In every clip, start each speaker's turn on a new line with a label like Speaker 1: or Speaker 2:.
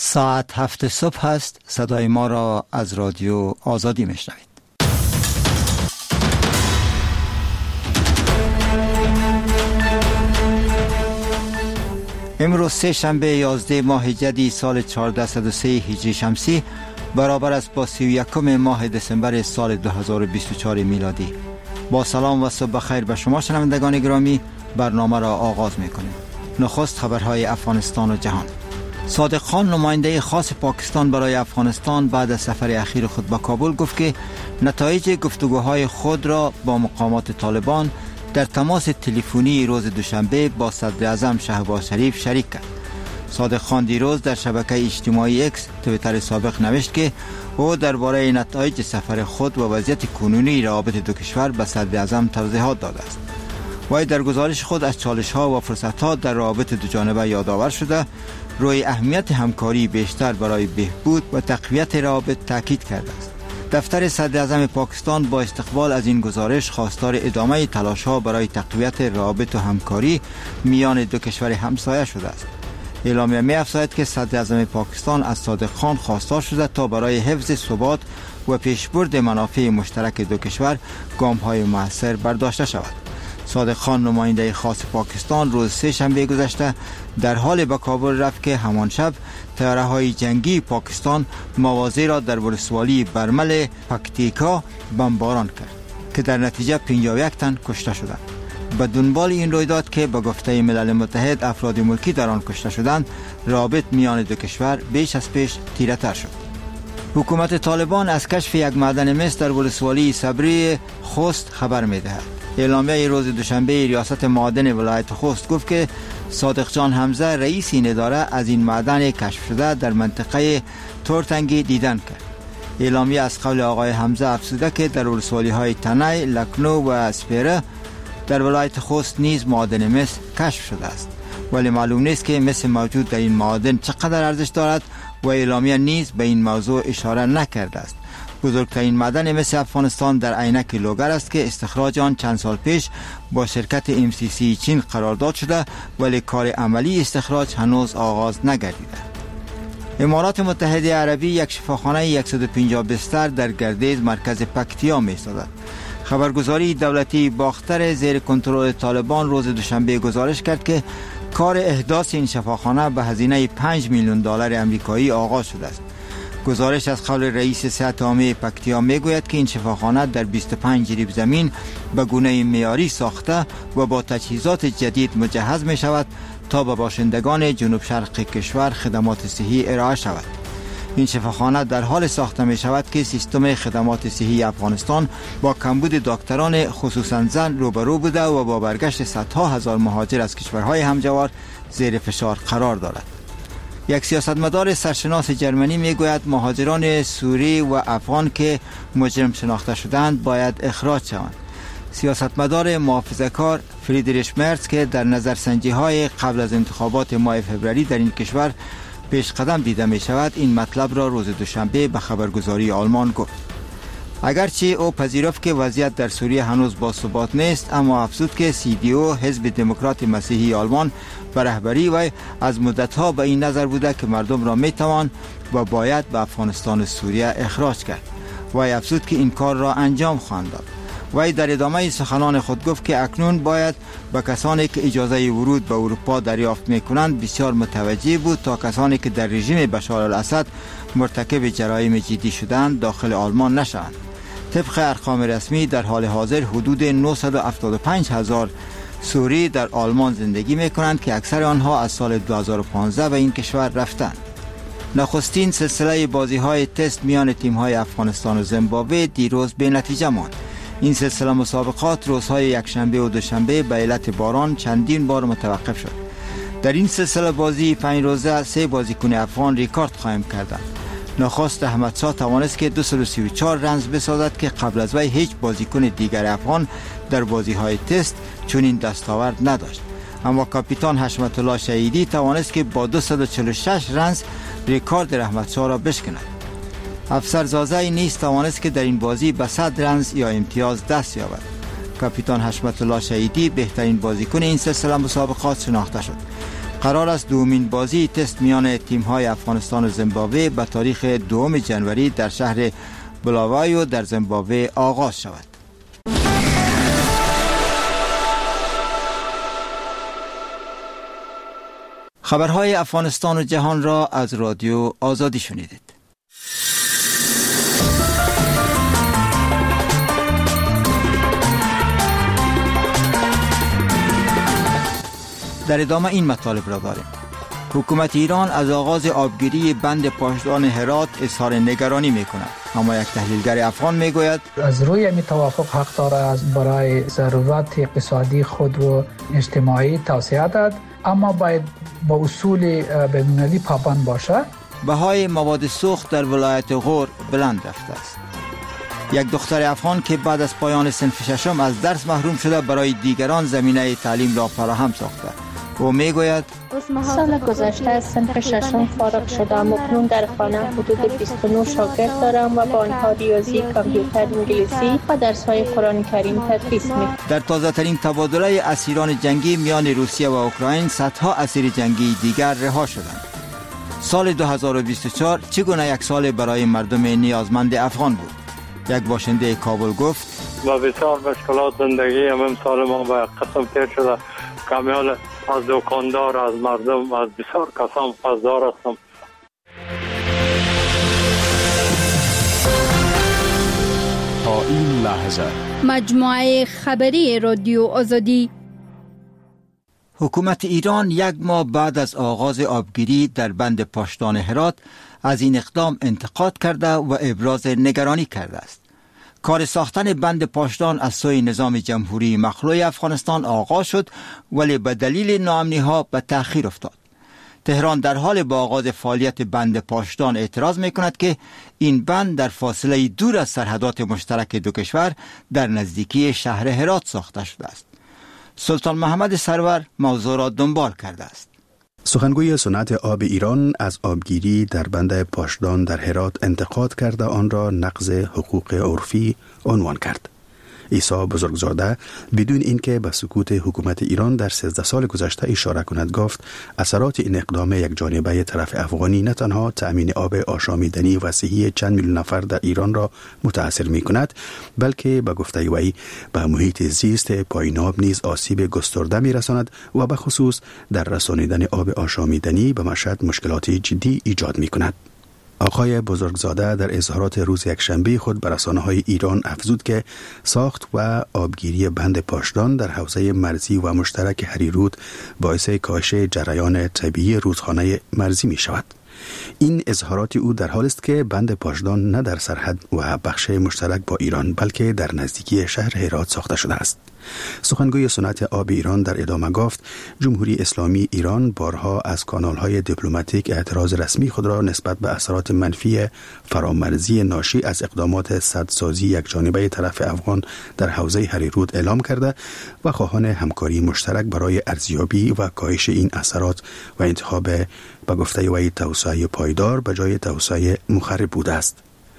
Speaker 1: ساعت 7 صبح است. صدای ما را از رادیو آزادی میشنوید. امروز سه شنبه 11 ماه جدی سال 1403 هجری شمسی برابر است با 31 ماه دسامبر سال 2024 میلادی. با سلام و صبح خیر به شما شنوندگان گرامی، برنامه را آغاز میکنیم. نخست خبرهای افغانستان و جهان. صادق خان نماینده خاص پاکستان برای افغانستان بعد از سفر اخیر خود به کابل گفت که نتایج گفتگوهای خود را با مقامات طالبان در تماس تلفنی روز دوشنبه با صدر اعظم شهباز شریف شریک کرد. صادق خان دیروز در شبکه اجتماعی اکس توییتر سابق نوشت که او درباره نتایج سفر خود و وضعیت کنونی روابط دو کشور به صدر اعظم توضیحات داده است. وی در گزارش خود از چالش‌ها و فرصت‌ها در روابط دو جانبه یادآور شده روی اهمیت همکاری بیشتر برای بهبود و تقویت روابط تاکید کرده است. دفتر صدر اعظم پاکستان با استقبال از این گزارش خواستار ادامه تلاش‌ها برای تقویت روابط و همکاری میان دو کشور همسایه شده است. اعلامیه می‌افزاید که صدر اعظم پاکستان از صادق خان خواستار شده تا برای حفظ ثبات و پیشبرد منافع مشترک دو کشور گام‌های مؤثر برداشته شود. صادق خان نماینده خاص پاکستان روز سه شنبه گذشته در حال به کابل رفت که همان شب طیاره‌های جنگی پاکستان مواضع را در ولسوالی برمل پکتیکا بمباران کرد که در نتیجه 51 تن کشته شدند. به دنبال این رویداد که به گفته ملل متحد افراد ملکی در آن کشته شدند، روابط میان دو کشور بیش از پیش تیره‌تر شد. حکومت طالبان از کشف یک معدن مس در ولسوالی صبری خوست خبر می‌دهد. اعلامیه روز دوشنبه ریاست معادن ولایت خوست گفت که صادق جان حمزه رئیس این اداره از این معدن کشف شده در منطقه تورتنگی دیدن کرد. اعلامیه از قول آقای حمزه افزوده که در ولسوالی‌های تنی، لکنو و سپیره در ولایت خوست نیز معدن مس کشف شده است، ولی معلوم نیست که مس موجود در این معدن چقدر ارزش دارد و اعلامیه نیز به این موضوع اشاره نکرده است. بزرگترین معدن مس افغانستان در عینک لوگر است که استخراج آن چند سال پیش با شرکت MCC چین قرارداد شده، ولی کار عملی استخراج هنوز آغاز نگردیده. امارات متحده عربی یک شفاخانه 150 بستر در گردیز مرکز پکتیا می‌سازد. خبرگزاری دولتی باختر زیر کنترل طالبان روز دوشنبه گزارش کرد که کار احداث این شفاخانه به هزینه 5 میلیون دلار آمریکایی آغاز شده است. گزارش از قول رئیس صحت عامه پکتیا میگوید که این شفاخانه در 25 ریب زمین به گونه معیاری ساخته و با تجهیزات جدید مجهز می شود تا به باشندگان جنوب شرق کشور خدمات صحی ارائه شود. این شفاخانه در حال ساخته می شود که سیستم خدمات صحی افغانستان با کمبود دکتران خصوصا زن روبرو بوده و با برگشت صدها هزار مهاجر از کشورهای همجوار زیر فشار قرار دارد. یک سیاستمدار سرشناس جرمنی میگوید مهاجران سوری و افغان که مجرم شناخته شدند باید اخراج شوند. سیاستمدار محافظه‌کار فریدریش مرز که در نظرسنجی‌های قبل از انتخابات ماه فوریه در این کشور پیش قدم دیده می شود، این مطلب را روز دوشنبه به خبرگزاری آلمان گفت. اگرچه او پذیرفت که وضعیت در سوریه هنوز باثبات نیست، اما افزود که CDU حزب دموکرات مسیحی آلمان به رهبری و از مدتها به این نظر بوده که مردم را می توان و باید به افغانستان و سوریه اخراج کرد. و افزود که این کار را انجام خواهند داد. وی در ادامه سخنان خود گفت که اکنون باید به کسانی که اجازه ورود به اروپا دریافت می‌کنند بسیار متوجه بود تا کسانی که در رژیم بشار الاسد مرتکب جرایم جدی شدند داخل آلمان نشوند. طبق ارقام رسمی در حال حاضر حدود 975,000 سوری در آلمان زندگی می‌کنند که اکثر آنها از سال 2015 به این کشور رفتند. نخستین سلسله بازی‌های تست میان تیم‌های افغانستان و زیمبابوه دیروز به نتیجه ماند. این سلسله مسابقات روزهای یکشنبه و دوشنبه به علت باران چندین بار متوقف شد. در این سلسله بازی 5 روزه 3 بازیکن افغان ریکارد قائم کردند. نخست احمدشاه توانست که 234 رنز بسازد که قبل از وی هیچ بازیکن دیگر افغان در بازی‌های تست چنین دستاورد نداشت. اما کاپیتان حشمت الله شهیدی توانست که با 246 رنز ریکارد احمدشاه را بشکند. افسر زازه نیز توانست که در این بازی به 100 رنز یا امتیاز دست یابد. کاپیتان حشمت الله شهیدی بهترین بازیکن این سلسله مسابقات شناخته شد. قرار است دومین بازی تست میان تیم‌های افغانستان و زیمبابوه به تاریخ 2 جنوری در شهر بلاوایو در زیمبابوه آغاز شود. خبرهای افغانستان و جهان را از رادیو آزادی شنیدید. در ادامه این مطالب را داریم. حکومت ایران از آغاز آبگیری بند پاشدان هرات اظهار نگرانی می کند. اما یک تحلیلگر افغان می گوید
Speaker 2: از روی این توافق حق دارد برای ضرورت اقتصادی خود و اجتماعی توسعه داد، اما باید با اصول بین‌المللی پابند باشد.
Speaker 1: بهای مواد سوخت در ولایت غور بلند رفته است. یک دختر افغان که بعد از پایان صنف ششم از درس محروم شده برای دیگران زمینه تعلیم را فراهم ساخته. او میگوید
Speaker 3: سال گذشته از صنف ششم فارغ شدم و اکنون در خانه حدود 29 شاگرد دارم و با آنها ریاضی، کامپیوتر، انگلیسی و درس‌های قرآن کریم تدریس می‌کنم.
Speaker 1: در تازه‌ترین تبادله اسیران جنگی میان روسیه و اوکراین صدها اسیر جنگی دیگر رها شدند. سال 2024 چگونه یک سال برای مردم نیازمند افغان بود؟ یک باشنده کابل گفت
Speaker 4: با بسیار مشکلات زندگی هم سال ما به قسم تیر شده. کامیال از دکاندار، از مردم، از بسیار کسان پاسدار هستم.
Speaker 5: تا این لحظه
Speaker 6: مجموعه خبری رادیو آزادی.
Speaker 1: حکومت ایران یک ماه بعد از آغاز آبگیری در بند پاشدان هرات از این اقدام انتقاد کرده و ابراز نگرانی کرده است. کار ساختن بند پاشدان از سوی نظام جمهوری مخلوع افغانستان آغاز شد، ولی به دلیل ناامنی‌ها به تأخیر افتاد. تهران در حال با آغاز فعالیت بند پاشدان اعتراض می‌کند که این بند در فاصله دور از سرحدات مشترک دو کشور در نزدیکی شهر هرات ساخته شده است. سلطان محمد سرور موضوع را دنبال کرده است.
Speaker 5: سخنگوی صنعت آب ایران از آبگیری در بند پاشدان در هرات انتقاد کرده آن را نقض حقوق عرفی عنوان کرد. عیسی بزرگزاده بدون اینکه به سکوت حکومت ایران در 13 سال گذشته اشاره کند گفت اثرات این اقدام یک جانبه طرف افغانی نه تنها تأمین آب آشامیدنی و صحی چند میلیون نفر در ایران را متاثر می کند، بلکه به گفته وی به محیط زیست پایین آب نیز آسیب گسترده می رساند و به خصوص در رسانیدن آب آشامیدنی به مشهد مشکلات جدی ایجاد می کند. آقای بزرگزاده در اظهارات روز یکشنبه خود به رسانه‌های ایران افزود که ساخت و آبگیری بند پاشدان در حوزه مرزی و مشترک هریرود باعث کاهش جریان طبیعی رودخانه مرزی می شود. این اظهارات او در حالی است که بند پاشدان نه در سرحد و بخش مشترک با ایران بلکه در نزدیکی شهر هرات ساخته شده است. سخنگوی صنعت آب ایران در ادامه گفت جمهوری اسلامی ایران بارها از کانال‌های دیپلماتیک اعتراض رسمی خود را نسبت به اثرات منفی فرامرزی ناشی از اقدامات سدسازی یکجانبه طرف افغان در حوزه هریرود اعلام کرده و خواهان همکاری مشترک برای ارزیابی و کاهش این اثرات و انتخاب به گفته وی توسعه پایدار به جای توسعه مخرب بوده است.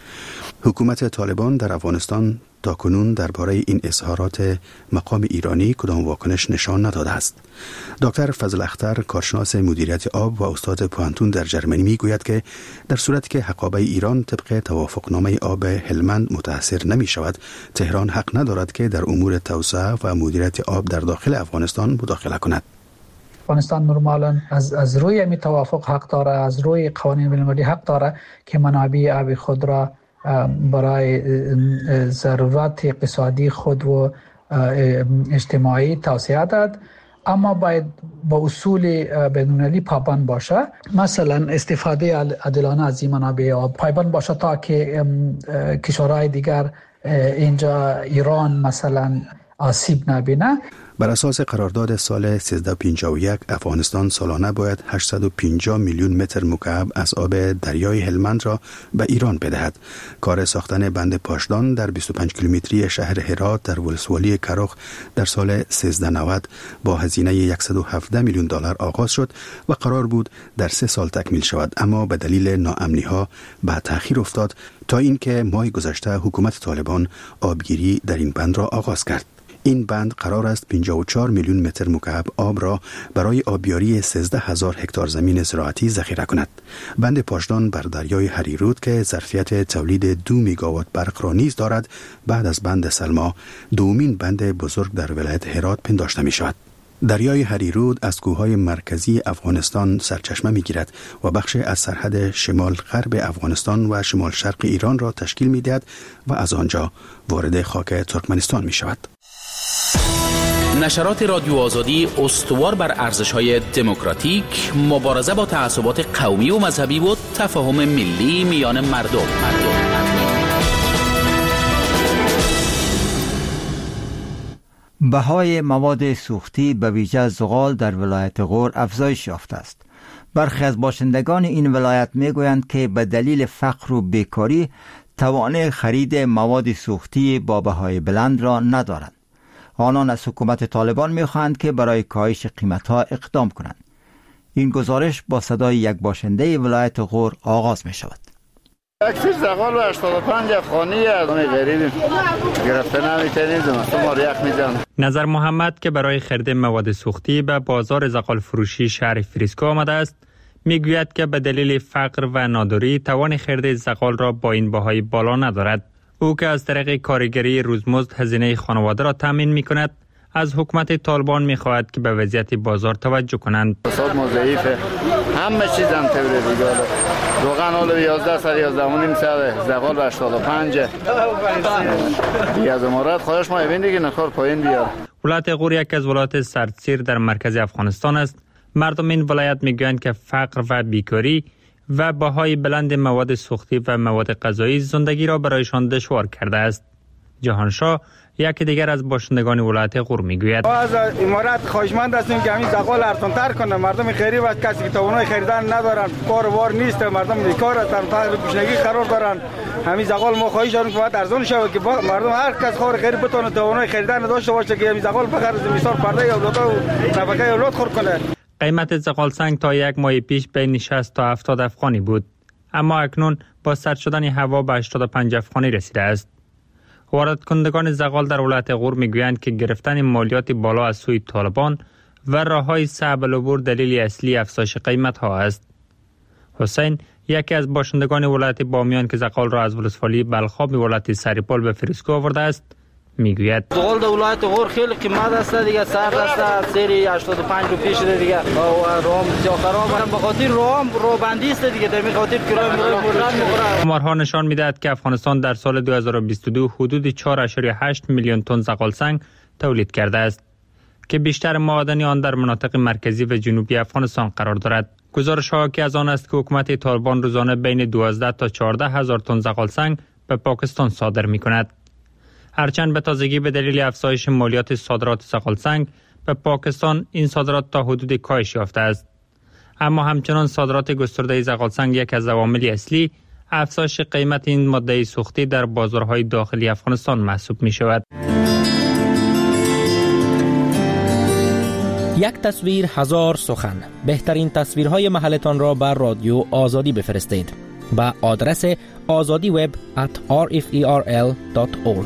Speaker 5: حکومت طالبان در افغانستان تاکنون درباره این اظهارات مقام ایرانی کدام واکنش نشان نداده است. دکتر فضل اختر کارشناس مدیریت آب و استاد پوهنتون در جرمنی میگوید که در صورتی که حقابه ایران طبق توافقنامه آب هلمند متاثر نمی شود، تهران حق ندارد که در امور توسعه و مدیریت آب در داخل افغانستان مداخله کند.
Speaker 2: افغانستان نرمالاً از روی می توافق حق داره، از روی قوانین بین‌المللی حق داره که منابع آب خود را برای ضرورت اقتصادی خود و اجتماعی توسعه داد، اما باید با اصول بین‌المللی پابند باشه. مثلا استفاده عادلانه از این منابع آب پایبند باشه تا که کشورهای دیگر اینجا ایران مثلا آسیب نبینه.
Speaker 5: بر اساس قرارداد سال 1351 افغانستان سالانه باید 850 میلیون متر مکعب از آب دریای هلمند را به ایران بدهد. کار ساختن بند پاشدان در 25 کیلومتری شهر هرات در ولسوالی کرخ در سال 1390 با هزینه $117 میلیون آغاز شد و قرار بود در 3 سال تکمیل شود، اما به دلیل ناامنی‌ها به تأخیر افتاد تا اینکه ماه گذشته حکومت طالبان آبگیری در این بند را آغاز کرد. این بند قرار است 54 میلیون متر مکعب آب را برای آبیاری 13,000 هکتار زمین زراعتی ذخیره کند. بند پاشدان بر دریای هریرود که ظرفیت تولید 2 میگاوات برق را نیز دارد، بعد از بند سلما دومین بند بزرگ در ولایت هرات پنداشته می شود. دریای هریرود از کوههای مرکزی افغانستان سرچشمه می‌گیرد و بخش از سرحد شمال غرب افغانستان و شمال شرق ایران را تشکیل می‌دهد و از آنجا وارد خاک ترکمنستان می‌شود.
Speaker 7: نشرات رادیو آزادی استوار بر ارزش‌های دموکراتیک، مبارزه با تعصبات قومی و مذهبی و تفاهم ملی میان مردم.
Speaker 1: بهای مواد سوختی به ویژه زغال در ولایت غور افزایش یافته است. برخی از باشندگان این ولایت میگویند که به دلیل فقر و بیکاری توان خرید مواد سوختی با بهای بلند را ندارند. آنان از حکومت طالبان میخواهند که برای کاهش قیمتها اقدام کنند. این گزارش با صدای یک باشنده ولایت غور آغاز می شود.
Speaker 8: اکسیر زغال و 85 خانی از اون غریبیم گرفته نمیتونیم ما ریخ میزن.
Speaker 9: نظر محمد که برای خرید مواد سوختی به بازار زغال فروشی شهر فریسکو آمده است، میگوید که به دلیل فقر و ناداری توان خرید زغال را با این بهای بالا ندارد. او که از طریق کارگری روزمزد هزینه خانواده را تامین میکند، از حکومت طالبان میخواهد که به وضعیت بازار توجه کنند.
Speaker 8: حساب ضعیفه، همه چیز هم طوره دیگه. روغن حالا 11 سر 11 مونیم سر زغال 85 دیگه. از امارات خواهش ما ببین دیگه نکار پایین بیار.
Speaker 9: ولایت غور یک از ولایات سردسیر در مرکز افغانستان است. مردم این ولایت میگویند که فقر و بیکاری و بهای بلند مواد سوختی و مواد غذایی زندگی را برایشان دشوار کرده است. جهانشاه یکی دیگر از باشندگان ولایت غور میگوید
Speaker 10: از امارات خواهشمند هستیم که همین زغال ارزان‌تر کنه. مردم غریب از کسی که توانایی خریدن ندارن، کار وار نیست، مردم بیکار هستند، فقر گشنگی قرار دارن. همین زغال ما خواهش داریم که باید ارزان شود که مردم هر کس خور غریب بتونه توانایی خریدن داشته باشه که همین زغال بخره مثال پرده اولاد و نفقه اولاد خور کنه.
Speaker 9: قیمت زغال سنگ تا یک ماه پیش بین 60 تا 70 افغانی بود، اما اکنون با سرد شدن هوا به 85 افغانی رسیده است. وارد کنندگان زغال در ولایت غور میگویند که گرفتن مالیات بالا از سوی طالبان و راههای صعب العبور دلیل اصلی افزایش قیمت ها است. حسین یکی از باشندگان ولایت بامیان که زغال را از ولسوالی بلخاب ولایت سریپال به فریسکو آورده است میگوید
Speaker 11: زغال در ولایت غور خیلی قیمت است دیگه، سرد است، سری 85 روپیه شده دیگه و رام بسیار خراب، به خاطر رو بندی است دیگه، در این خاطر کرایه میخوره.
Speaker 9: آمارها نشان میدهد که افغانستان در سال 2022 حدود 4.8 میلیون تن زغال سنگ تولید کرده است که بیشتر معادن آن در مناطق مرکزی و جنوبی افغانستان قرار دارد. گزارش‌ها که از آن است که حکومت طالبان روزانه بین 12 تا 14 هزار تن زغال سنگ به پاکستان صادر می‌کند. هرچند به تازگی به دلیل افزایش مالیات صادرات زغال سنگ به پاکستان این صادرات تا حدود کاهش یافته است، اما همچنان صادرات گسترده زغال سنگ یک از عوامل اصلی افزایش قیمت این ماده سوختی در بازارهای داخلی افغانستان محسوب می شود.
Speaker 12: یک تصویر هزار سخن. بهترین تصویرهای محلتان را بر رادیو آزادی بفرستید با آدرس azadiweb@rferl.org.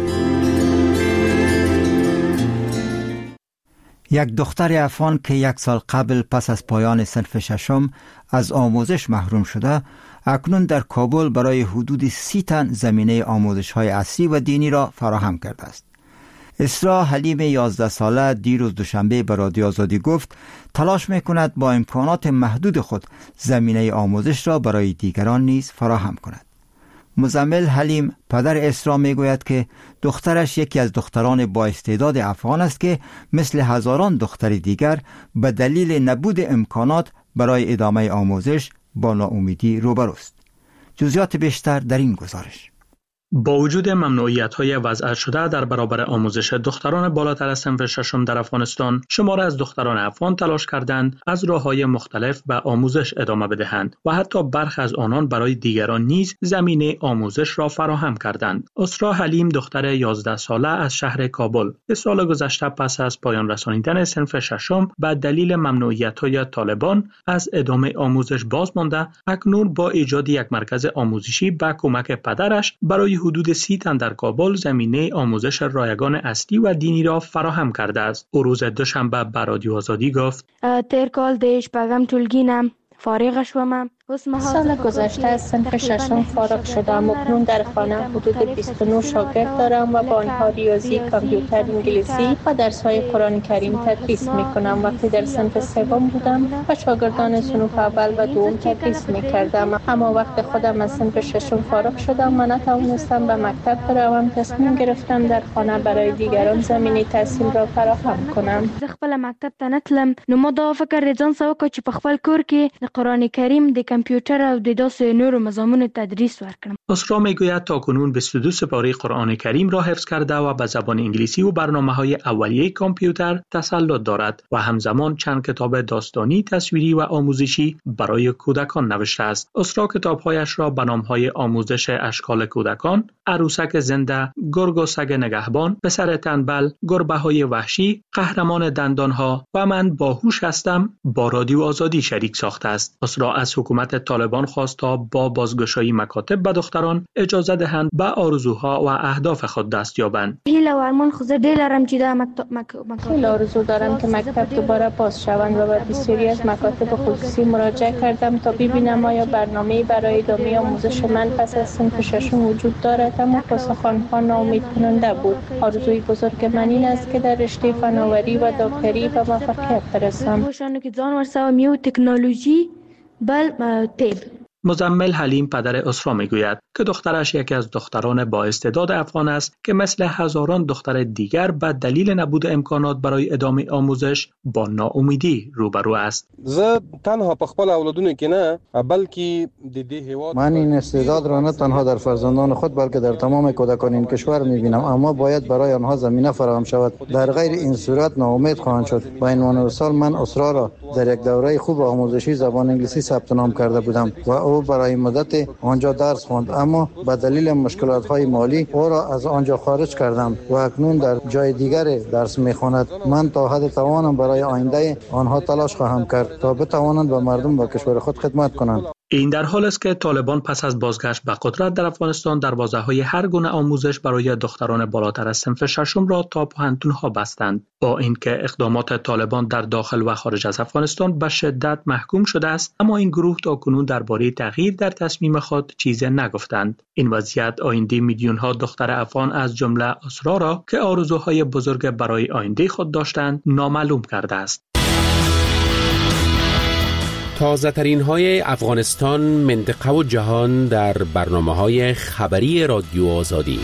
Speaker 1: یک دختر افغان که 1 سال قبل پس از پایان صنف ششم از آموزش محروم شده، اکنون در کابل برای حدود 30 تن زمینه آموزش‌های اصلی و دینی را فراهم کرده است. اسرا حلیم 11 ساله دیروز دوشنبه به رادیو آزادی گفت تلاش می‌کند با امکانات محدود خود زمینه آموزش را برای دیگران نیز فراهم کند. مزمل حلیم پدر اسرا میگوید که دخترش یکی از دختران با استعداد افغان است که مثل هزاران دختر دیگر به دلیل نبود امکانات برای ادامه آموزش با ناامیدی روبروست. جزئیات بیشتر در این گزارش.
Speaker 13: با وجود ممنوعیت‌های وضع شده در برابر آموزش دختران بالاتر از صنف ششم در افغانستان، شماره از دختران افغان تلاش کردند از راه‌های مختلف به آموزش ادامه بدهند و حتی برخی از آنان برای دیگران نیز زمینه آموزش را فراهم کردند. اسرا حلیم دختر 11 ساله از شهر کابل که سال گذشته پس از پایان رسانیدن صنف ششم به دلیل ممنوعیت‌های طالبان از ادامه آموزش باز مانده، اکنون با ایجاد یک مرکز آموزشی با کمک پدرش برای حدود 30 تن در کابل زمینه آموزش رایگان اصلی و دینی را فراهم کرده است. او روز دوشنبه به رادیو آزادی گفت:
Speaker 14: تیر کال دیش پگم تولگینم فارغ شوم.
Speaker 3: سال گذشته از صنف ششم فارغ شدم. اکنون در خانه حدود 29 شاگرد دارم و با آنها ریاضی، کامپیوتر، انگلیسی و درس‌های قرآن کریم تدریس می‌کنم. وقتی در صنف سوم بودم و شاگردان صنف اول و دوم تدریس می‌کردم، اما وقتی خودم از صنف ششم فارغ شدم و نتوانستم به مکتب بروم، تصمیم گرفتم در خانه برای دیگران زمینه تحصیل را فراهم کنم.
Speaker 14: خپل مکتب ته نتلم، نو ما دا فکر ځان سره چې په خپل کور کې د قرآن کریم د کامپیوتر او د داسې نورو مضامون تدریس ورکړم.
Speaker 13: اسرا میگوید تا کنون 22 سپاره قرآن کریم را حفظ کرده و به زبان انگلیسی و برنامه‌های اولیه کامپیوتر تسلط دارد و همزمان چند کتاب داستانی، تصویری و آموزشی برای کودکان نوشته است. اسرا کتاب‌هایش را به نام‌های آموزش اشکال کودکان، عروسک زنده، گرگ و سگ نگهبان، پسر تنبل، گربه‌های وحشی، قهرمان دندانها و من باهوش هستم با رادیو آزادی شریک ساخته است. اسرا از حکومت طالبان خواست تا با بازگشایی مکاتب به دختران اجازه دهند به آرزوها و اهداف خود دست یابند.
Speaker 14: هیله و ارمان خود دلارم چې دا
Speaker 3: خیلی آرزو دارم که مکتب دوباره باز شوند و به بسیاری از مکاتب خصوصی مراجعه کردم تا ببینم آیا برنامه‌ای برای ادامه آموزش من پس از صنف ششم وجود دارد، اما پاسخ آنها ناامید کننده بود. آرزوی بزرگ من این است که در رشته فناوری و دکتری به موفقیت برسم.
Speaker 14: که ځان ورسوه میو تکنولوژی بل طب.
Speaker 13: مزمل حلیم پدر اسرا میگوید که دخترش یکی از دختران با استعداد افغان است که مثل هزاران دختر دیگر به دلیل نبود امکانات برای ادامه آموزش با ناامیدی روبرو است.
Speaker 15: زه تنها په خپل اولادونو کې نه بلکې د دې هیواد
Speaker 16: من این استعداد را نه تنها در فرزندان خود بلکه در تمام کودکان این کشور میبینم، اما باید برای آنها زمینه فراهم شود. در غیر این صورت ناامید خواهند شد. با این عنوان سال من اسرا را در یک دوره خوب آموزشی زبان انگلیسی ثبت نام کرده بودم و او برای مدت آنجا درس خواند، اما به دلیل مشکلات‌های مالی او را از آنجا خارج کردم و اکنون در جای دیگر درس می‌خواند. من تا حد توانم برای آینده آنها تلاش خواهم کرد تا بتوانند به مردم و کشور خود خدمت کنند.
Speaker 13: این در حال است که طالبان پس از بازگشت به قدرت در افغانستان دروازه‌های هر گونه آموزش برای دختران بالاتر از صنف ششم را تا پوهنتون‌ها بستند. با اینکه اقدامات طالبان در داخل و خارج از افغانستان به شدت محکوم شده است، اما این گروه تاکنون درباره تغییر در تصمیم خود چیزی نگفتند. این وضعیت آینده میلیون‌ها دختر افغان از جمله اسرا را که آرزوهای بزرگ برای آینده خود داشتند نامعلوم کرده است.
Speaker 17: تازه ترین های افغانستان، منطقه و جهان در برنامه‌های خبری رادیو آزادی.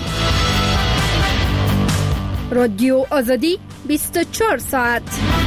Speaker 6: رادیو آزادی 24 ساعت.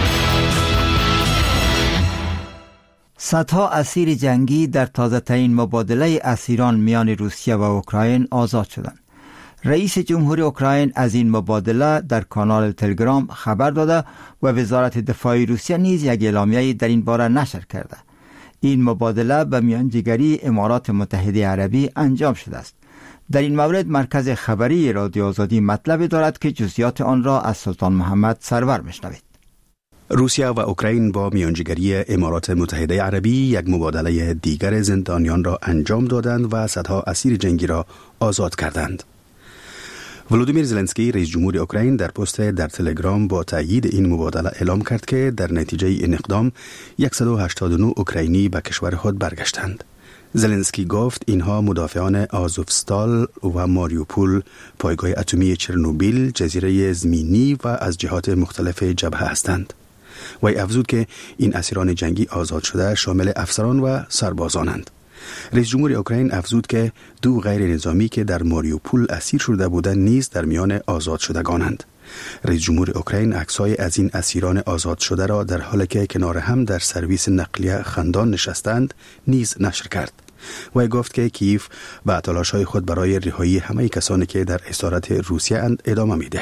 Speaker 1: صدها اسیر جنگی در تازه ترین مبادله اسیران میان روسیه و اوکراین آزاد شدند. رئیس جمهوری اوکراین از این مبادله در کانال تلگرام خبر داده و وزارت دفاع روسیه نیز یک اعلامیه در این باره نشر کرده. این مبادله به میانجیگری امارات متحده عربی انجام شده است. در این مورد مرکز خبری رادیو آزادی مطلب دارد که جزئیات آن را از سلطان محمد سرور میشنوید.
Speaker 5: روسیه و اوکراین با میانجیگری امارات متحده عربی یک مبادله دیگر زندانیان را انجام دادند و صدها اسیر جنگی را آزاد کردند. ولودیمیر زلنسکی رئیس جمهور اوکراین در پست در تلگرام با تایید این مبادله اعلام کرد که در نتیجه این اقدام 189 اوکراینی به کشور خود برگشتند. زلنسکی گفت اینها مدافعان آزوفستال و ماریوپول، پایگاه اتمی چرنوبیل، جزیره زمینی و از جهات مختلف جبهه هستند. وی افزود که این اسیران جنگی آزاد شده شامل افسران و سربازانند. رئیس جمهور اوکراین افزود که 2 غیر نظامی که در ماریوپول اسیر شده بودند نیز در میان آزاد شدگانند. رئیس جمهور اوکراین عکس‌های از این اسیران آزاد شده را در حالی که کنار هم در سرویس نقلیه خندان نشستند نیز نشر کرد. وی گفت که کیف به تلاش‌های خود برای رهایی همه کسانی که در اسارت روسیه ادامه می‌دهد.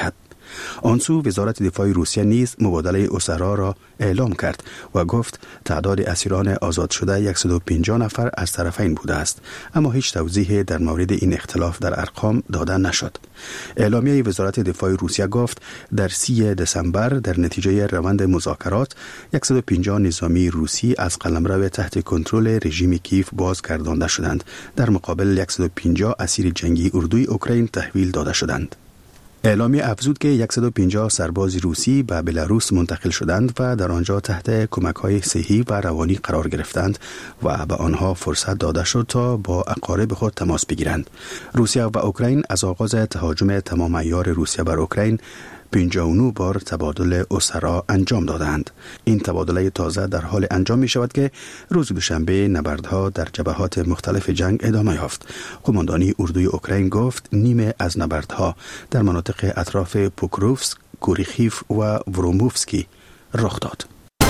Speaker 5: آن سو وزارت دفاع روسیه نیز مبادله اسرا را اعلام کرد و گفت تعداد اسیران آزاد شده 150 نفر از طرفین بوده است، اما هیچ توضیحی در مورد این اختلاف در ارقام داده نشد. اعلامیه وزارت دفاع روسیه گفت در 3 دسامبر در نتیجه روند مذاکرات 150 نظامی روسی از قلمرو تحت کنترل رژیم کیف بازگردانده شدند، در مقابل 150 اسیر جنگی اردوی اوکراین تحویل داده شدند. اعلامیه افزود که 150 سرباز روسی به بلاروس منتقل شدند و در آنجا تحت کمک‌های صحی و روانی قرار گرفتند و به آنها فرصت داده شد تا با اقارب خود تماس بگیرند. روسیه و اوکراین از آغاز تهاجم تمام عیار روسیه بر اوکراین 59 بار تبادل اسرا انجام دادند. این تبادله تازه در حال انجام می شود که روز دوشنبه نبردها در جبهات مختلف جنگ ادامه یافت. قماندانی اردوی اوکراین گفت نیمه از نبردها در مناطق اطراف پوکروفسک، کوریخیف و وروموفسکی رخ داد.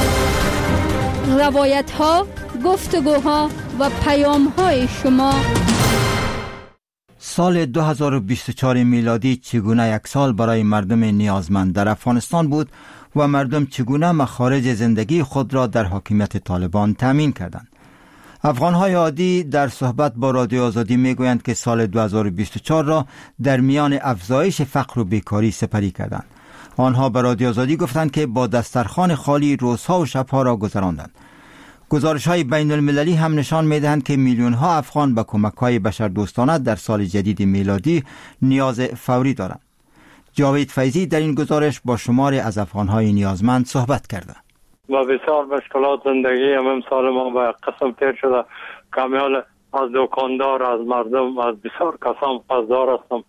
Speaker 6: روایت ها، گفتگوها و پیام های شما.
Speaker 1: سال 2024 میلادی چگونه یک سال برای مردم نیازمند در افغانستان بود و مردم چگونه مخارج زندگی خود را در حاکمیت طالبان تامین کردند؟ افغانهای عادی در صحبت با رادیو آزادی میگویند که سال 2024 را در میان افزایش فقر و بیکاری سپری کردند. آنها به رادیو آزادی گفتند که با دسترخوان خالی روزها و شبها را گذراندند. گزارش‌های بین المللی هم نشان می‌دهند که میلیون‌ها افغان به کمک‌های بشردوستانه در سال جدید میلادی نیاز فوری دارند. جاوید فیضی در این گزارش با شماری از افغان‌های نیازمند صحبت کرده.
Speaker 4: و بسیار مشکلات زندگی هم سال ما به قسم تیر شده. کامیال از دکاندار، از مردم، از بسیار کسان قصدار هستم.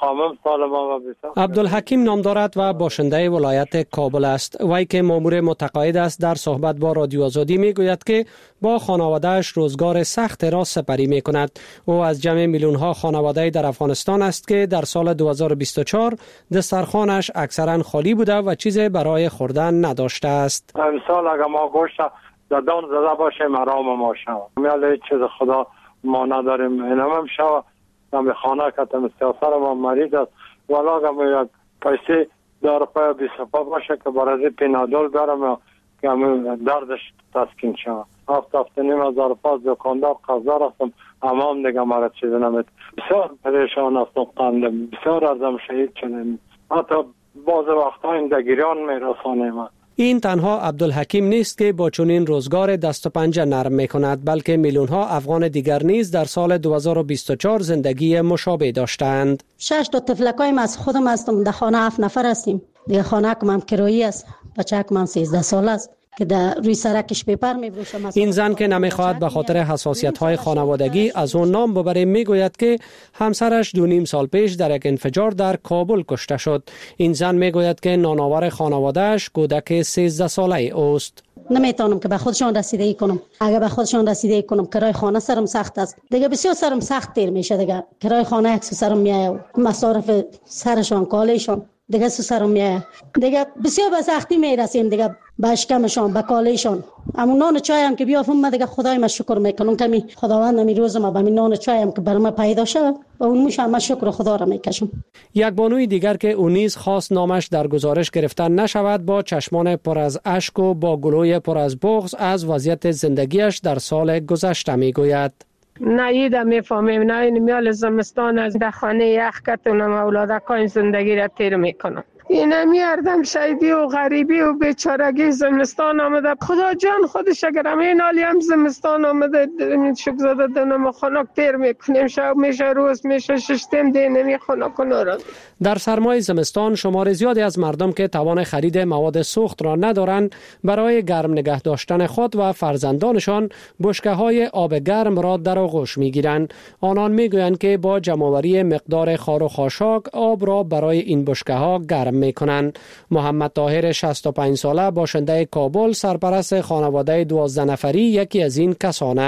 Speaker 18: عبدالحکیم نام دارد و باشنده ولایت کابل است. وی که مامور متقاعد است در صحبت با رادیو آزادی می گوید که با خانوادهش روزگار سخت را سپری می کند. او از جمع میلیون ها خانواده در افغانستان است که در سال 2024 دسترخوانش اکثرا خالی بوده و چیزی برای خوردن نداشته است.
Speaker 4: امسال اگر ما گوشت دادان زده باشیم آرام ما شود. میاله چیز خدا ما نداریم. اینم هم شود من خانه کتم سیاسر ما مریض است ولی اگر یک پیسی دار پای 20 باشه که برای پینادول برم که دردش تسکین شود. هفته نیم از پاس دکاندار قصدار هستم اما هم دیگه مرا چیز نمید. بسیار پریشان هستم قندم بسیار ازم شهید شدیم. حتی بعض وقتا این دگیریان میرسانیم.
Speaker 18: این تنها عبدالحکیم نیست که با چنین روزگار دست و پنجه نرم می کند، بلکه میلیون ها افغان دیگر نیز در سال 2024 زندگی مشابه داشتند.
Speaker 19: 6 تا طفلکایم از خودم هستم، در خانه 7 نفر هستیم. دیگه خانه کم کرایی است. بچه‌ک من 13 ساله است که در روی سرکش پیپر می‌فروشم.
Speaker 18: این زن که نمی‌خواهد به خاطر حساسیت‌های خانوادگی از اون نام ببره میگوید که همسرش 2.5 سال پیش در یک انفجار در کابل کشته شد. این زن میگوید که نانآور خانواده‌اش کودک 13 ساله اوست.
Speaker 19: نمیتونم که به خودشان رسیدگی کنم. اگر به خودشان رسیدگی کنم کرای خانه سرم سخت است. دیگه بسیار سرم سخت تیر میشه دیگه. کرای خانه یک سرم میاد. مصارف سرشان کالشان دیگه سرم میاد. دیگه بسیار به سختی میرسیم دیگه. به اشکمشان به کالهشان همون نان چای هم که بیافم من دیگه خدای ما شکر میکنم که خداوند می روز ما به من نان چای هم که برام پیدا شد و اون میشم من شکر خدا را میکشم.
Speaker 18: یک بانوی دیگر که اون نیز خواست نامش در گزارش گرفتن نشود با چشمان پر از اشک و با گلوی پر از بغض از وضعیت زندگیش در سال گذشته میگوید.
Speaker 20: نه ایده میفهمیم نه این میال زمستان از در خانه یخ کتونم اولادکان زندگی را تیر میکنم. این میاردم شهیدی و غریبی و بیچارگی زمستان آمده. خدا جان خودش اگر همین حالی هم زمستان آمده شک زده دنم خنک تیر میکنیم. شب میشه روز میشه ششتیم دی نمی خنک نورد.
Speaker 18: در سرمای زمستان شمار زیادی از مردم که توان خرید مواد سوخت را ندارند برای گرم نگه داشتن خود و فرزندانشان بشکه های آب گرم را در آغوش میگیرند. آنان میگویند که با جمع‌آوری مقدار خار و خاشاک آب را برای این بشکه ها گرم میکنند. محمد طاهر 65 ساله باشنده کابل سرپرست خانواده 12 نفری یکی از این کسان است.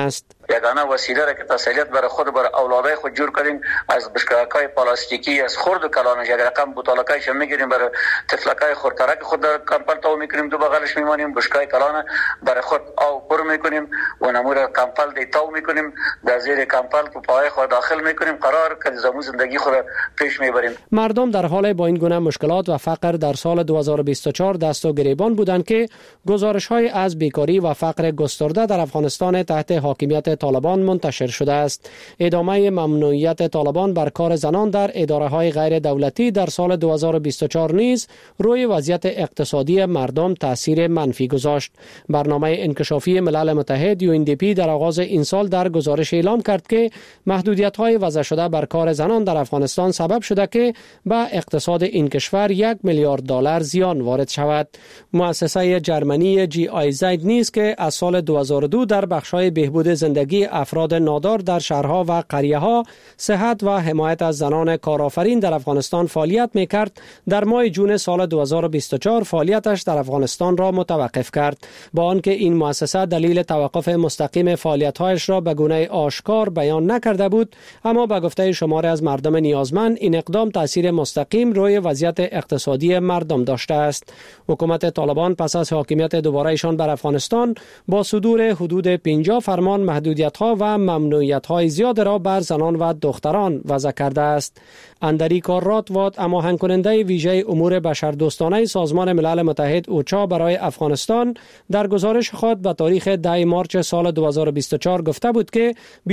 Speaker 21: یگانه وسیله را که تسلیت برای خود برای اولادای خود جور کردیم از بشکه‌های پلاستیکی از خرد و کلانش یک رقم بوتالکایش میگیریم برای طفلکای خردترک خود در کمپل تو میکنیم دو بغلش میمانیم بشکه کلان برای خود آب پر میکنیم و نمور کمپل دی تو میکنیم در زیر کمپل تو پای خود داخل میکنیم قرار که زمو زندگی خود پیش میبریم.
Speaker 18: مردم در حال با این گونه مشکلات و فقر در سال 2024 دست و گریبان بودند که گزارش‌های از بیکاری و فقر گسترده در افغانستان تحت حاکمیت طالبان منتشر شده است. ادامه ممنوعیت طالبان بر کار زنان در اداره‌های غیر دولتی در سال 2024 نیز روی وضعیت اقتصادی مردم تاثیر منفی گذاشت. برنامه انکشافی ملل متحد UNDP در آغاز این سال در گزارش اعلام کرد که محدودیت‌های وضع شده بر کار زنان در افغانستان سبب شده که به اقتصاد این کشور $1 میلیارد زیان وارد شود. مؤسسه جرمنی GIZ نیز که از سال 2002 در بخش‌های بهبود زندگی افراد نادار در شهرها و قریه‌ها، صحت و حمایت از زنان کارآفرین در افغانستان فعالیت می‌کرد، در ماه جون سال 2024 فعالیتش در افغانستان را متوقف کرد. با آنکه این مؤسسه دلیل توقف مستقیم فعالیت‌هایش را به گونه آشکار بیان نکرده بود، اما به گفته شماری از مردم نیازمند این اقدام تاثیر مستقیم روی وضعیت اقتصادی مردم داشته است. حکومت طالبان پس از حاکمیت دوباره‌شان بر افغانستان با صدور حدود 50 فرمان محدودیت‌ها و ممنوعیت‌های زیاد را بر زنان و دختران وضع کرده است. اندری کاراتوات هماهنگ کننده ویژه امور بشردوستانه سازمان ملل متحد اوچا برای افغانستان در گزارش خود به تاریخ 10 مارچ سال 2024 گفته بود که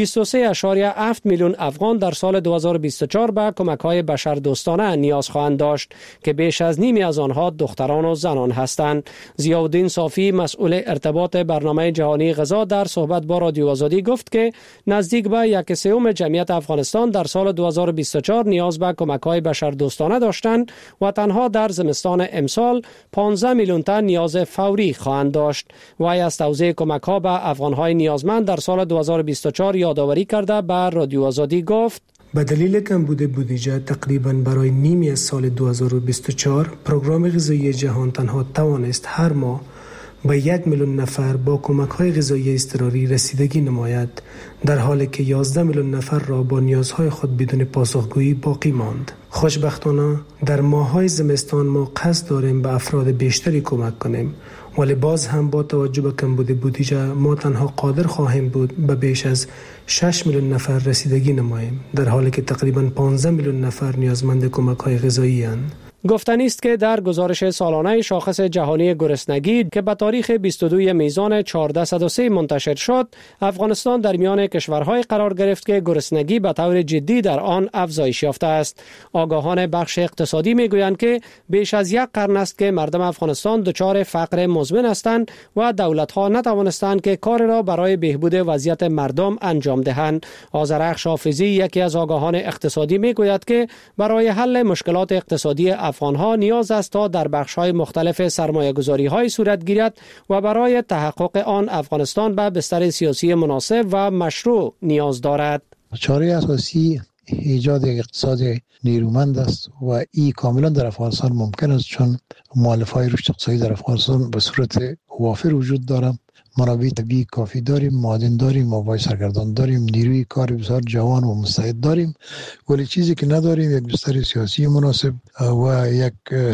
Speaker 18: 23.7 میلیون افغان در سال 2024 به کمک‌های بشردوستانه نیاز خواهند داشت که بیش از نیمی از آنها دختران و زنان هستند. ضیاءالدین صافی مسئول ارتباط برنامه جهانی غذا در صحبت با رادیو آزادی گفت که نزدیک به 1/3 جمعیت افغانستان در سال 2024 نیاز به کمک‌های بشردوستانه داشتند و تنها در زمستان امسال 15 میلیون تن نیاز فوری خواهند داشت. وی از توزیع کمک‌ها به افغان‌های نیازمند در سال 2024 یادآوری کرده به رادیو آزادی گفت:
Speaker 22: به دلیل کمبود بودجه تقریباً برای نیمی از سال 2024 پروگرام غذایی جهان تنها توانست هر ماه به 1 میلیون نفر با کمک‌های غذایی اضطراری رسیدگی نماید، در حالی که 11 میلیون نفر را با نیازهای خود بدون پاسخگویی باقی ماند. خوشبختانه در ماه‌های زمستان ما قصد داریم به افراد بیشتری کمک کنیم، ولی باز هم با توجه به کمبود بودجه ما تنها قادر خواهیم بود به بیش از 6 میلیون نفر رسیدگی نماییم، در حالی که تقریباً 15 میلیون نفر نیازمند کمک‌های غذایی اند.
Speaker 18: گفتنی است که در گزارش سالانه شاخص جهانی گرسنگی که به تاریخ 22 میزان 1403 منتشر شد، افغانستان در میان کشورهای قرار گرفت که گرسنگی به طور جدی در آن افزایش یافته است. آگاهان بخش اقتصادی میگویند که بیش از 1 قرن است که مردم افغانستان دچار فقر مزمن هستند و دولت‌ها نتوانستند که کار را برای بهبود وضعیت مردم انجام دهند. آذرخش حافظی یکی از آگاهان اقتصادی میگوید که برای حل مشکلات اقتصادی افغانها نیاز است تا در بخش‌های مختلف سرمایه‌گذاری‌های صورت گیرد و برای تحقق آن افغانستان به بستر سیاسی مناسب و مشروع نیاز دارد.
Speaker 23: چاره اساسی ایجاد یک اقتصاد نیرومند است و این کاملا در افغانستان ممکن است، چون مؤلفه‌های رشد اقتصادی در افغانستان به صورت وافر وجود دارد. منابع طبیعی کافی داریم، معادن داریم، مواد سرگردان داریم، نیروی کار بسیار جوان و مستعد داریم، ولی چیزی که نداریم یک بستر سیاسی مناسب و یک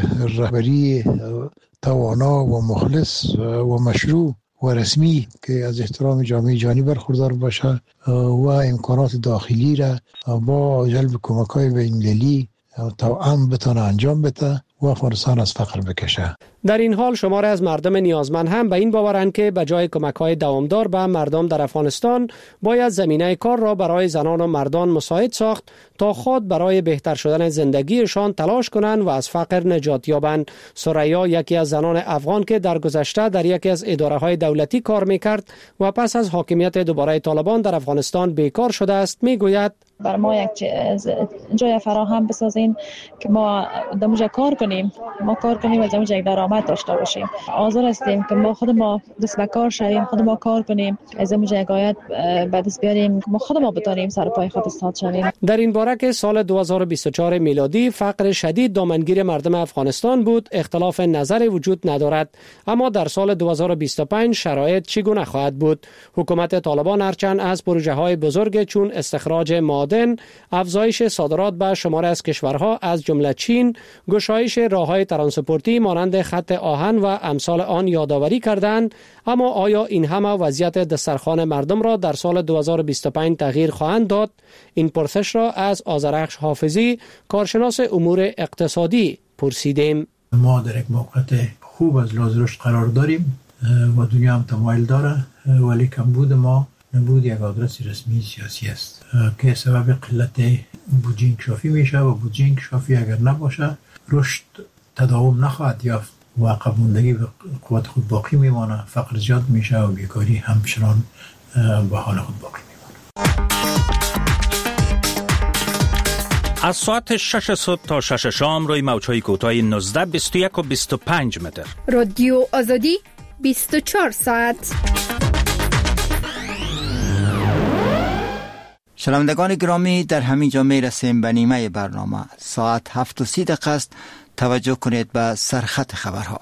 Speaker 23: رهبری توانا و مخلص و مشروع و رسمی که از احترام جامعه جهانی برخوردار باشه و امکانات داخلی را با جلب کمک‌های بین‌المللی توأم بتونه انجام بده و افغانستان از فقر بکشه.
Speaker 18: در این حال شماری از مردم نیازمند هم به این باورند که به جای کمک‌های دوامدار به مردم در افغانستان باید زمینه کار را برای زنان و مردان مساعد ساخت تا خود برای بهتر شدن زندگیشان تلاش کنند و از فقر نجات یابند. ثریا یکی از زنان افغان که در گذشته در یکی از اداره‌های دولتی کار می‌کرد و پس از حاکمیت دوباره طالبان در افغانستان بیکار شده است میگوید:
Speaker 2: بر ما یک جای فراهم بسازین که ما دموجه کار کنیم، و دموجه یک درآمد داشته باشیم. حاضر هستیم که ما خود ما دست به کار شویم، خود ما کار کنیم، از دموجه یک آید به دست بیاریم که ما خود ما بتانیم سر پای خود استاد شویم.
Speaker 18: در این باره که سال 2024 میلادی فقر شدید دامنگیر مردم افغانستان بود، اختلاف نظر وجود ندارد. اما در سال 2025 شرایط چگونه خواهد بود؟ حکومت طالبان هرچند از پروژه های بزرگ چون استخراج معادن، افزایش صادرات به شمار از کشورها از جمله چین، گشایش راههای ترانسپورتی مانند خط آهن و امثال آن یادآوری کردند، اما آیا این همه وضعیت دسترخوان مردم را در سال 2025 تغییر خواهند داد؟ این پرسش را از آذرخش حافظی، کارشناس امور اقتصادی پرسیدیم.
Speaker 7: ما در یک موقعیت خوب از لحاظ رشد قرار داریم و دنیا هم تمایل داره، ولی کمبود ما نبود یک آدرس رسمی سیاسی است که سبب قلت بودجه انکشافی میشه و بودجه انکشافی اگر نباشه رشد تداوم نخواهد یافت و عقب ماندگی به قوت خود باقی میمانه، فقر زیاد میشه و بیکاری همچنان به حال خود باقی میمانه.
Speaker 8: از ساعت 6 صبح تا 6 شام روی موج‌های کوتاه 19، 21 و 25 متر.
Speaker 6: رادیو آزادی 24 ساعت.
Speaker 1: شنوندگان گرامی، در همین جا می رسیم به نیمه برنامه. ساعت 7:30 است. توجه کنید به سرخط خبرها.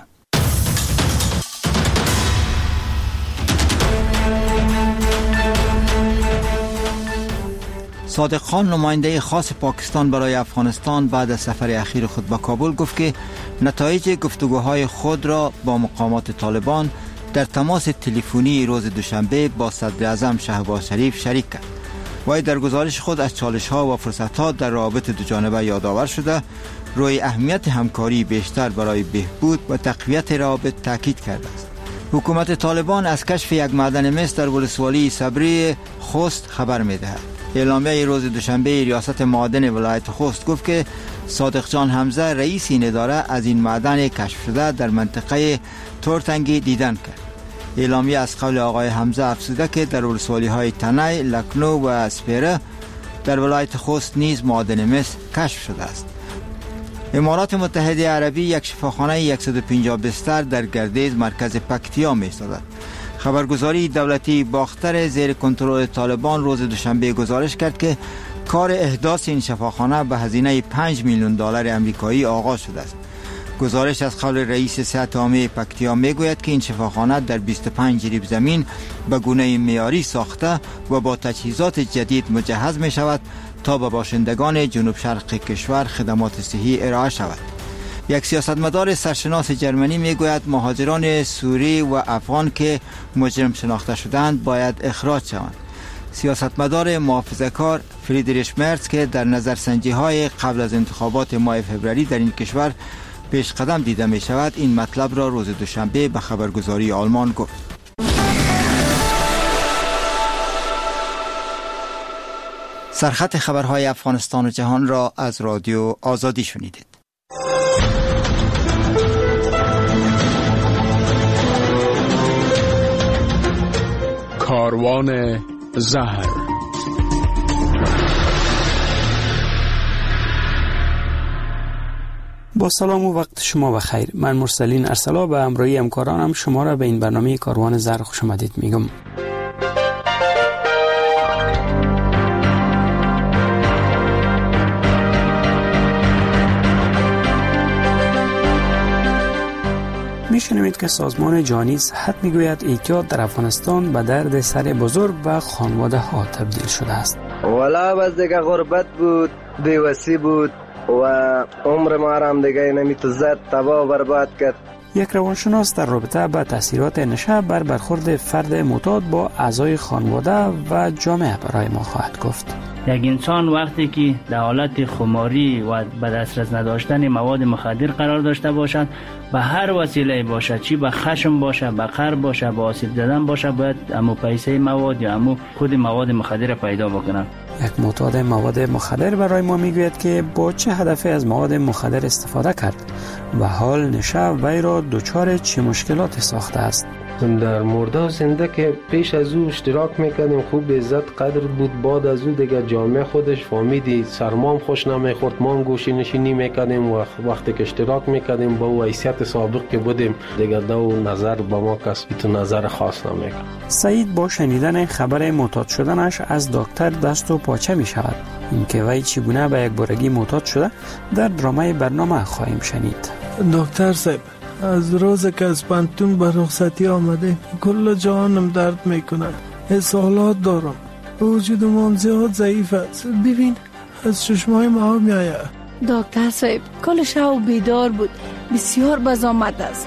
Speaker 1: صادق خان، نماینده خاص پاکستان برای افغانستان، بعد از سفر اخیر خود به کابل گفت که نتایج گفتگوهای خود را با مقامات طالبان در تماس تلفنی روز دوشنبه با صدر اعظم شهباز شریف شریک کرد. وی در گزارش خود از چالش‌ها و فرصت‌ها در روابط دوجانبه یادآور شده، روی اهمیت همکاری بیشتر برای بهبود و تقویت روابط تاکید کرده است. حکومت طالبان از کشف یک معدن مس در ولسوالی صبری خوست خبر می‌دهد. اعلامیه روز دوشنبه ریاست معادن ولایت خوست گفت که صادق جان حمزه، رئیس این اداره، از این معدن کشف شده در منطقه تورتنگی دیدن کرد. اعلامیه از قول آقای حمزه افزوده که در ولسوالی‌های تنی، لکنو و سپیره در ولایت خوست نیز معادن مس کشف شده است. امارات متحده عربی یک شفاخانه 150 بستر در گردیز مرکز پکتیا می‌سازد. خبرگزاری دولتی باختر زیر کنترل طالبان روز دوشنبه گزارش کرد که کار احداث این شفاخانه به هزینه 5 میلیون دلار آمریکایی آغاز شده است. گزارش از قول رئیس صحت عامه پکتیا میگوید که این شفاخانه در 25 جریب زمین به گونه معیاری ساخته و با تجهیزات جدید مجهز می شود تا به باشندگان جنوب شرق کشور خدمات صحی ارائه شود. یک سیاستمدار سرشناس جرمنی میگوید مهاجران سوری و افغان که مجرم شناخته شدند باید اخراج شوند. سیاستمدار محافظه‌کار فریدریش مرز که در نظرسنجی‌های قبل از انتخابات ماه فوریه در این کشور پیش قدم دیده می شود، این مطلب را روز دوشنبه به خبرگزاری آلمان گفت. سرخط خبرهای افغانستان و جهان را از رادیو آزادی شنیدید.
Speaker 24: کاروان زهر.
Speaker 25: با سلام و وقت شما بخیر. من مرسلین ارسلا به همراهی همکارانم شما را به این برنامه کاروان زهر خوش آمدید میگم. میشنوید که سازمان جهانی صحت میگوید اعتیاد در افغانستان به درد سر بزرگ و خانواده ها تبدیل شده است.
Speaker 26: والا بس دیگه غربت بود، بیوسی بود و عمر ما هم دیگه نمیتو زد، تباه و برباد کرد.
Speaker 25: یک روانشناس در رابطه با تاثیرات نشه بر برخورد فرد معتاد با اعضای خانواده و جامعه برای ما خواهد گفت.
Speaker 27: یک انسان وقتی که در حالت خماری و به دسترس نداشتن مواد مخدر قرار داشته باشد، به هر وسیله باشه، چی به خشم باشه، به قهر باشه، به آسیب زدن باشه، باید امو پیسه مواد یا امو خود مواد مخدر پیدا بکنن.
Speaker 25: یک معتاد مواد مخدر برای ما میگوید که با چه هدفی از مواد مخدر استفاده کرد و حال نشه وی را دچار چه مشکلاتی ساخته است.
Speaker 3: در مرده و زنده که پیش از او اشتراک میکردیم، خوب عزت قدر بود. بعد از او دیگه جامعه خودش فهمیدی سرمام خوش نمیخورد، ما هم گوشی نشینی میکردیم و وقتی که اشتراک میکردیم با او حیثیت سابق که بودیم دیگه دو نظر با ما کسی تو نظر خاص نمیکرد.
Speaker 25: سعید با شنیدن خبر معتاد شدنش از دکتر دست و پاچه می شود. اینکه وی چگونه به یک بارگی معتاد شده در درامه برنامه خواهیم شنید.
Speaker 9: دکتر صاحب، از روز که از پانتون به رخصتی آمده کل جانم درد میکنه. اسهالات دارم، وجودم هم زیاد ضعیف است. ببین از چشمای ما میآید.
Speaker 10: دکتر صاحب کل شب بیدار بود، بسیار بزامت است.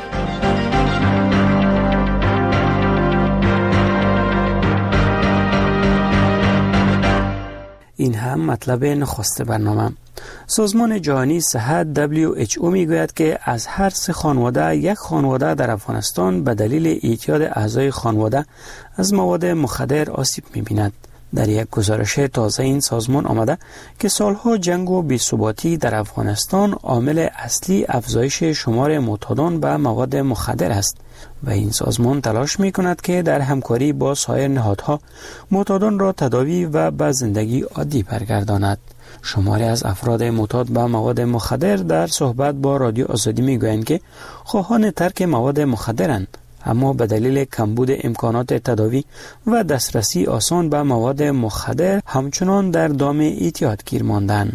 Speaker 25: این هم مطلب نخست برنامه. سازمان جهانی صحت WHO میگوید که از هر 3 خانواده یک خانواده در افغانستان به دلیل اعتیاد اعضای خانواده از مواد مخدر آسیب می‌بیند. در یک گزارش تازه این سازمان آمده که سالها جنگ و بی‌ثباتی در افغانستان عامل اصلی افزایش شمار معتادان به مواد مخدر است و این سازمان تلاش می کند که در همکاری با سایر نهادها معتادان را تداوی و به زندگی عادی برگرداند. شماری از افراد معتاد به مواد مخدر در صحبت با رادیو آزادی می گویند که خواهان ترک مواد مخدرند، اما به دلیل کمبود امکانات تداوی و دسترسی آسان به مواد مخدر همچنان در دام اعتیاد گیر ماندند.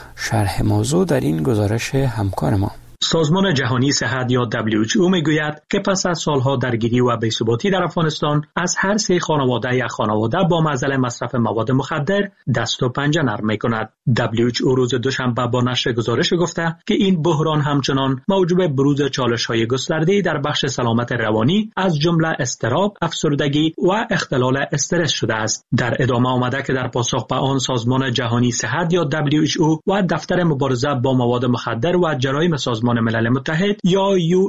Speaker 25: شرح موضوع در این گزارش همکار ما.
Speaker 13: سازمان جهانی صحت یا WHO میگوید که پس از سالها درگیری و بی‌ثباتی در افغانستان از هر 3 خانواده یک خانواده با معضل مصرف مواد مخدر دست و پنجه نرم می‌کند. WHO روز دوشنبه با نشر گزارش گفته که این بحران همچنان موجب بروز چالش‌های گسترده در بخش سلامت روانی از جمله اضطراب، افسردگی و اختلال استرس شده است. در ادامه آمده که در پاسخ به آن سازمان جهانی صحت یا WHO و دفتر مبارزه با مواد مخدر و جرایم سازمان ملل متحد یا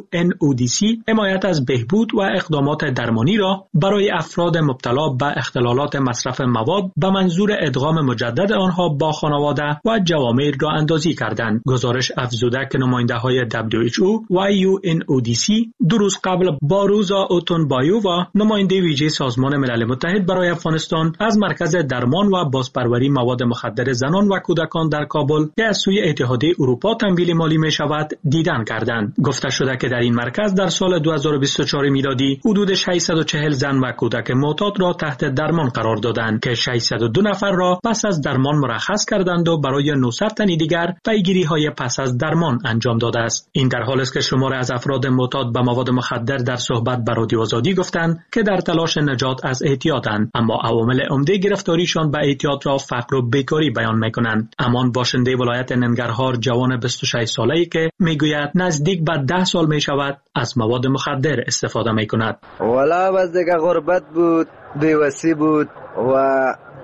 Speaker 13: UNODC حمایت از بهبود و اقدامات درمانی را برای افراد مبتلا به اختلالات مصرف مواد به منظور ادغام مجدد آنها با خانواده و جوامع را اندازی کردند. گزارش افزوده که نماینده‌های WHO و UNODC 2 روز قبل با روزا اوتونبایو و نماینده ویژه سازمان ملل متحد برای افغانستان از مرکز درمان و بازپروری مواد مخدر زنان و کودکان در کابل که از سوی اتحادیه اروپا تمویل مالی می شود دیدن کردند. گفته شده که در این مرکز در سال 2024 میلادی حدود 640 زن و کودک معتاد را تحت درمان قرار دادند که 602 نفر را پس از درمان مرخص کردند و برای 900 تن دیگر پیگیری‌های پس از درمان انجام داده است. این در حالی است که شماری از افراد معتاد به مواد مخدر در صحبت با رادیو آزادی گفتند که در تلاش نجات از اعتیادند، اما عوامل عمده گرفتاریشان به اعتیاد را فقر و بیکاری بیان می‌کنند. امان باشنده ولایت ننگرهار جوان 26 ساله‌ای که میگوید نزدیک به 10 سال می شود از مواد مخدر استفاده می کند.
Speaker 26: والا بس دیگه غربت بود، بیوسی بود و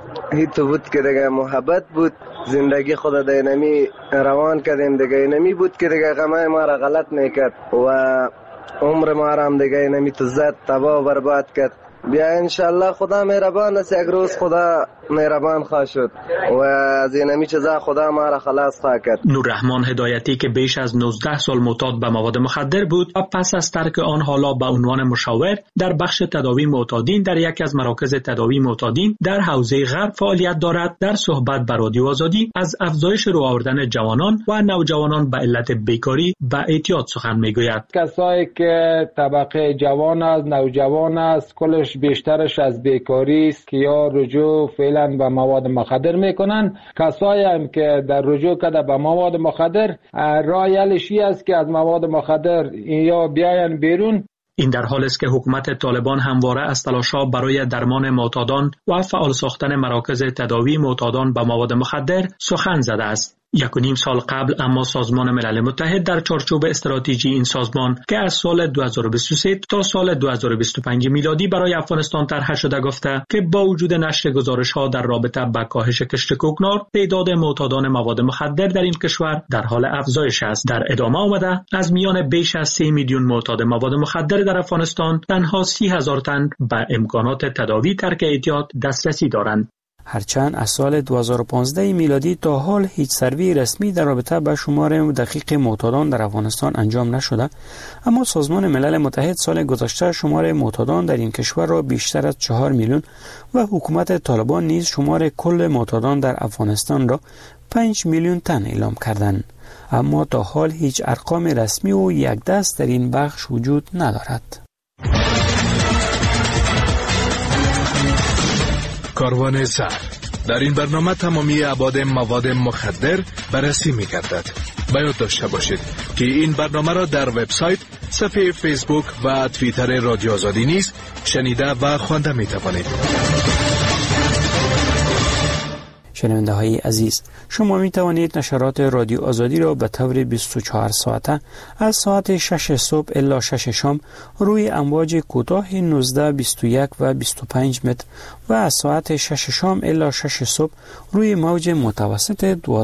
Speaker 26: هیچ بود که دیگه محبت بود. زندگی خود دینمی روان کردیم دیگه، اینمی بود که دیگه غمای ما را غلط میکرد و عمر ما را هم دیگه اینمی تو زد تباه و برباد کرد. بیا انشالله خدا مهربان است، یک روز خدا مهربان خواهد شد و از اینمی چیزا خدا ما را خلاص خواهد کرد.
Speaker 13: نوررحمان هدایتی که بیش از 19 سال معتاد به مواد مخدر بود و پس از ترک آن حالا به عنوان مشاور در بخش تداوی معتادین در یکی از مراکز تداوی معتادین در حوزه غرب فعالیت دارد، در صحبت با رادیو آزادی از افزایش رو آوردن جوانان و نوجوانان به علت بیکاری و اعتیاد سخن میگوید.
Speaker 3: کسایی که طبقه جوان است، نوجوان است، کلش بیشترش از بیکاری است که یا رجوع فعلا به مواد مخدر میکنن. کسایی هم که در رجوع کرده به مواد مخدر راه حلشی است که از مواد مخدر یا بیاین بیرون.
Speaker 13: این در حالی است که حکومت طالبان همواره از تلاش‌ها برای درمان معتادان و فعال ساختن مراکز تداوی معتادان به مواد مخدر سخن زده است. 1.5 سال قبل اما سازمان ملل متحد در چارچوب استراتژی این سازمان که از سال 2023 تا سال 2025 میلادی برای افغانستان طرح شده گفته که با وجود نشر گزارش‌ها در رابطه با کاهش کشت کوکنار، تعداد معتادان مواد مخدر در این کشور در حال افزایش است. در ادامه آمده از میان بیش از 3 میلیون معتاد مواد مخدر در افغانستان تنها 30,000 تن به امکانات تداوی ترک اعتیاد دسترسی دارند.
Speaker 25: هرچند از سال 2015 میلادی تا حال هیچ سروی رسمی در رابطه با شمار دقیق معتادان در افغانستان انجام نشده، اما سازمان ملل متحد سال گذشته شمار معتادان در این کشور را بیشتر از 4 میلیون و حکومت طالبان نیز شمار کل معتادان در افغانستان را 5 میلیون تن اعلام کردند. اما تا حال هیچ ارقام رسمی و یک دست در این بخش وجود ندارد.
Speaker 11: کاروان زهر. در این برنامه تمامی ابعاد مواد مخدر بررسی می‌گردد. باید داشته باشید که این برنامه را در وبسایت، صفحه فیسبوک و توییتر رادیو آزادی نیز شنیده و خوانده می‌توانید.
Speaker 25: شنونده های عزیز، شما می توانید نشرات رادیو آزادی را به طور 24 ساعته از ساعت 6 صبح الی 6 شام روی امواج کوتاه 19، 21 و 25 متر و از ساعت 6 شام الی 6 صبح روی موج متوسط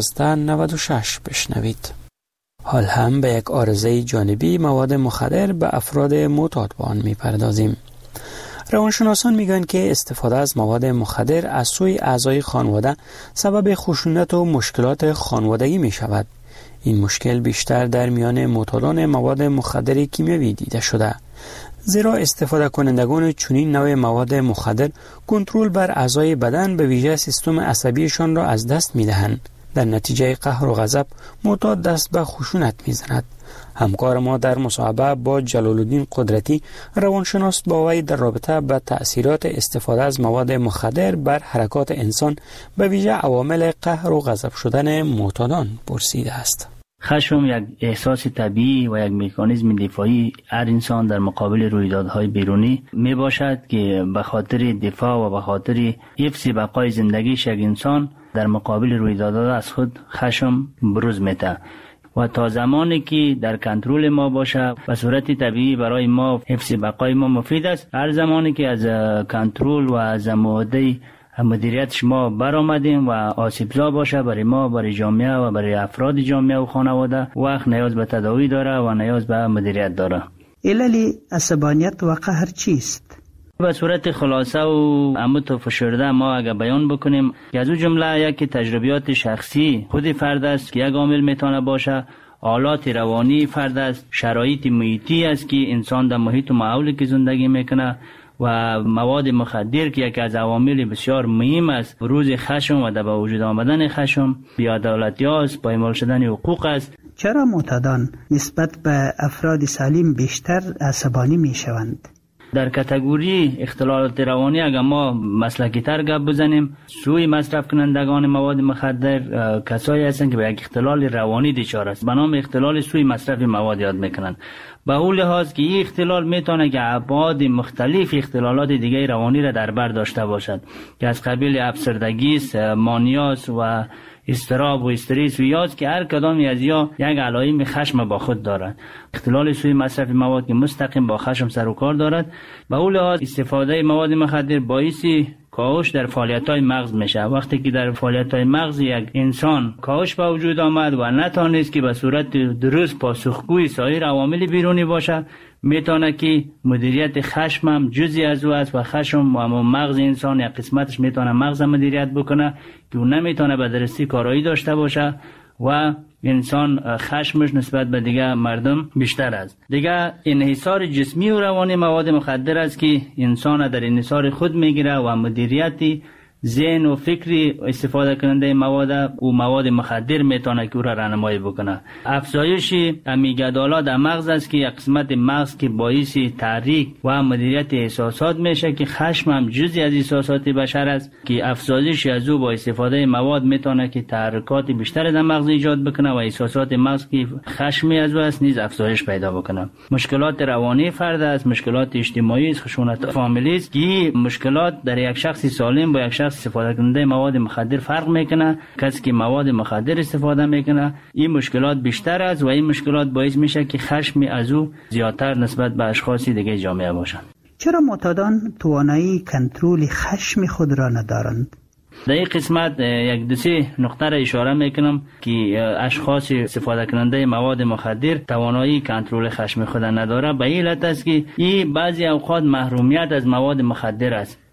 Speaker 25: 1296 بشنوید. حال هم به یک عارضه جانبی مواد مخدر به افراد معتاد به آن می پردازیم. روانشناسان میگن که استفاده از مواد مخدر از سوی اعضای خانواده سبب خشونت و مشکلات خانوادگی می شود. این مشکل بیشتر در میان معتادان مواد مخدر کیمیایی دیده شده، زیرا استفاده کنندگان چنین نوع مواد مخدر کنترل بر اعضای بدن به ویژه سیستم عصبیشان را از دست می دهند. در نتیجه قهر و غضب معتاد دست به خشونت می زند. همکار ما در مصاحبه با جلال الدین قدرتی، روانشناس، با وی در رابطه با تأثیرات استفاده از مواد مخدر بر حرکات انسان به ویژه عوامل قهر و غضب شدن معتادان پرسیده است.
Speaker 27: خشم یک احساس طبیعی و یک مکانیزم دفاعی هر انسان در مقابل رویدادهای بیرونی می باشد که به خاطر دفاع و به خاطر حفظ بقای زندگیش یک انسان در مقابل رویدادها از خود خشم بروز میده و تا زمانی که در کنترل ما باشه به صورت طبیعی برای ما حفظ بقای ما مفید است. هر زمانی که از کنترل و از معده مدیریتش ما برآمدیم و آسیبزا باشه برای ما، برای جامعه و برای افراد جامعه و خانواده، وقت نیاز به تداوی داره و نیاز به مدیریت داره.
Speaker 12: علل عصبانیت و قهر چیست؟
Speaker 27: به صورت خلاصه و عمود و فشرده ما اگر بیان بکنیم که از اون جمله یکی تجربیات شخصی خود فرد است که یک عامل میتونه باشه، حالات روانی فرد است، شرایط محیطی است که انسان در محیط و ماحولی که زندگی میکنه و مواد مخدر که یکی از عوامل بسیار مهم است روز خشم و در به وجود آمدن خشم، بی‌عدالتی است، پایمال شدن حقوق است.
Speaker 12: چرا معتادان نسبت به افراد سالم بیشتر عصبانی میشوند؟
Speaker 27: در کاتگوری اختلالات روانی اگر ما مسلکی تر گپ بزنیم، سوی مصرف کنندگان مواد مخدر کسایی هستند که به یک اختلال روانی دچار است، به نام اختلال سوی مصرف مواد یاد میکنند. به اون لحاظ که این اختلال میتونه که ابعاد مختلف اختلالات دیگه روانی را در بر داشته باشد که از قبیل افسردگی، مانیاس و اضطراب و استرس و یاد که هر کدام از یا یک علائم خشم با خود دارد. اختلال سوی مصرف مواد که مستقیم با خشم سر و کار دارد، به اون لحاظ استفاده مواد مخدر باعث کاهش در فعالیت‌های مغز میشه. وقتی که در فعالیت‌های مغز یک انسان کاهش به وجود آمد و نتونست که به صورت درست پاسخگوی سایر عوامل بیرونی باشه، میتونه که مدیریت خشم هم جزئی از او است و خشم و مغز انسان یک قسمتش میتونه مغز مدیریت بکنه که اون نمیتونه به درستی کارایی داشته باشه و انسان خشمش نسبت به دیگه مردم بیشتر است. دیگه انحصار جسمی و روانی مواد مخدر است که انسان در انحصار خود میگیره و مدیریتی ذهن و فکری استفاده کننده مواد مخدر میتونه که او را راهنمایی بکنه. افزایش امیگدالا در مغز است که یک قسمت مغز که باعث تحریک و مدیریت احساسات میشه که خشم هم جزئی از احساسات بشر است که افزایش از او با استفاده مواد میتونه که تحرکات بیشتر در مغز ایجاد بکنه و احساسات مغز که خشمی از او است نیز افزایش پیدا بکنه. مشکلات روانی فرد است، مشکلات اجتماعی است، خشونت فامیلی است که مشکلات در یک شخص سالم با یک شخص استفاده کننده مواد مخدر فرق میکنه. کسی که مواد مخدر استفاده میکنه این مشکلات بیشتر است و این مشکلات باعث میشه که خشم از او زیادتر نسبت به اشخاص دیگه جامعه باشند.
Speaker 12: چرا معتادان توانایی کنترل خشم خود را ندارند؟
Speaker 27: در این قسمت یک دو سه نقطه را اشاره میکنم که اشخاص استفاده کننده مواد مخدر توانایی کنترل خشم خود نداره. به این علت است که این بعضی اوقات محرومیت از مواد مخدر است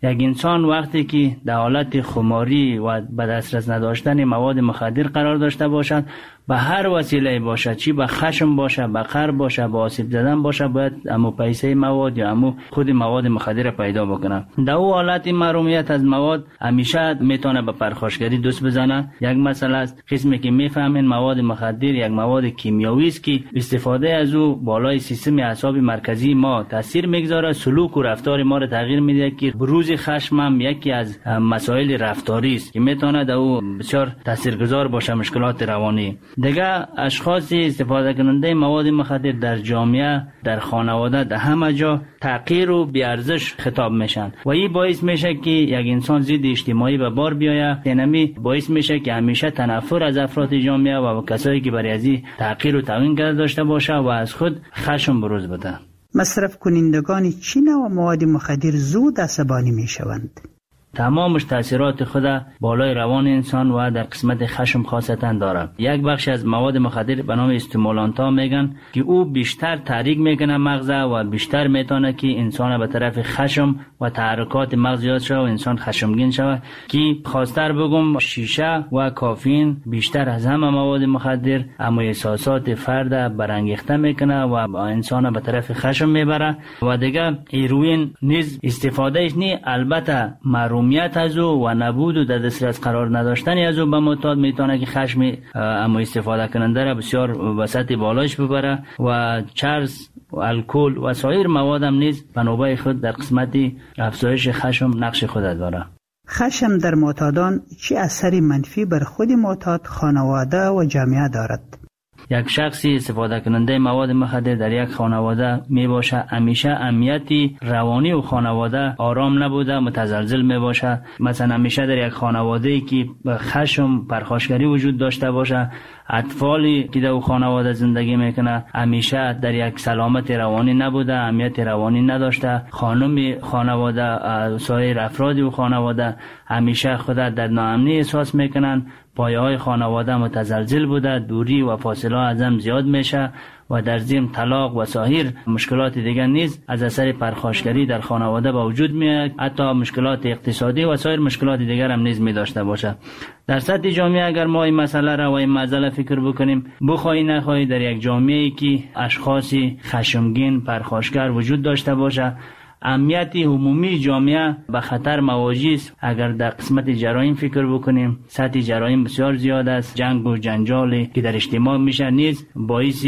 Speaker 27: یک انسان وقتی که در حالت خماری و به دسترس نداشتن مواد مخدر قرار داشته باشد، به هر وسیله باشه، چی به خشم باشه، به قهر باشه، به آسیب زدن باشه، باید امو پیسه مواد یا امو خود مواد مخدر پیدا بکنه. در او حالت محرومیت از مواد همیشه میتونه به پرخاشگری دست بزنه. یک مسئله است، قسمی که میفهمین مواد مخدر یک مواد کیمیایی است که استفاده از او بالای سیستم اعصاب مرکزی ما تاثیر میگذاره، سلوک و رفتار ما را تغییر میده که بروز خشم هم یکی از مسائل رفتاری است که میتونه در او بسیار تاثیرگذار باشه مشکلات روانی. دیگه اشخاص استفاده کننده مواد مخدر در جامعه، در خانواده، در همه جا تحقیر و بی‌ارزش خطاب میشن و این باعث میشه که یک انسان ضد اجتماعی به بار بیاید. اینمی باعث میشه که همیشه تنفر از افراد جامعه و کسایی که برای ازی تحقیر و توهین کرده داشته باشه و از خود خشم بروز بده.
Speaker 12: مصرف کنندگان چی نوع مواد مخدر زود عصبانی میشوند؟
Speaker 27: تمامش تاثیرات خود بالای روان انسان و در قسمت خشم خاصتا داره. یک بخش از مواد مخدر به نام استیمولانت ها میگن که او بیشتر تحریک میکنه مغز و بیشتر میتونه که انسان به طرف خشم و تحرکات مغز یاد شه و انسان خشمگین شه. که خاصتر بگم شیشه و کافین بیشتر از همه مواد مخدر اما احساسات فرد برانگیخته میکنه و انسان به طرف خشم میبره. و دیگه هیروئین نیز استفادهش نی، البته محرومیت از او و نبود و در دسترس قرار نداشتن از او به معتاد میتونه که خشم اما استفاده کننده را بسیار وسط بالاش ببره. و چرس و الکل و سایر مواد هم نیز به نوبه خود در قسمت افزایش خشم نقش خود داره.
Speaker 12: خشم در معتادان چه اثری منفی بر خود معتاد، خانواده و جامعه دارد؟
Speaker 27: یک شخصی استفاده کننده مواد مخدر در یک خانواده می باشه، همیشه امنیتی روانی و خانواده آرام نبوده، متزلزل می باشه. مثلا همیشه در یک خانواده‌ای که خشم پرخاشگری وجود داشته باشه، اطفالی که در خانواده زندگی میکنه همیشه در یک سلامت روانی نبوده، امنیت روانی نداشته. خانم خانواده، سایر افراد و خانواده همیشه خود در ناامنی احساس میکنن. پایه های خانواده متزلزل بوده، دوری و فاصله از هم زیاد میشه و در ضمن طلاق و سایر مشکلات دیگر نیز از اثر پرخاشگری در خانواده به وجود میاد. حتی مشکلات اقتصادی و سایر مشکلات دیگر هم نیز می داشته باشه. در سطح جامعه اگر ما این مسئله را و این مسئله فکر بکنیم، بخوای نخوای در یک جامعه‌ای که اشخاصی خشمگین پرخاشگر وجود داشته باشه، امنیت عمومی جامعه به خطر مواجه است. اگر در قسمت جرایم فکر بکنیم، سطح جرایم بسیار زیاد است. جنگ و جنجالی که در اجتماع میشه نیز باعث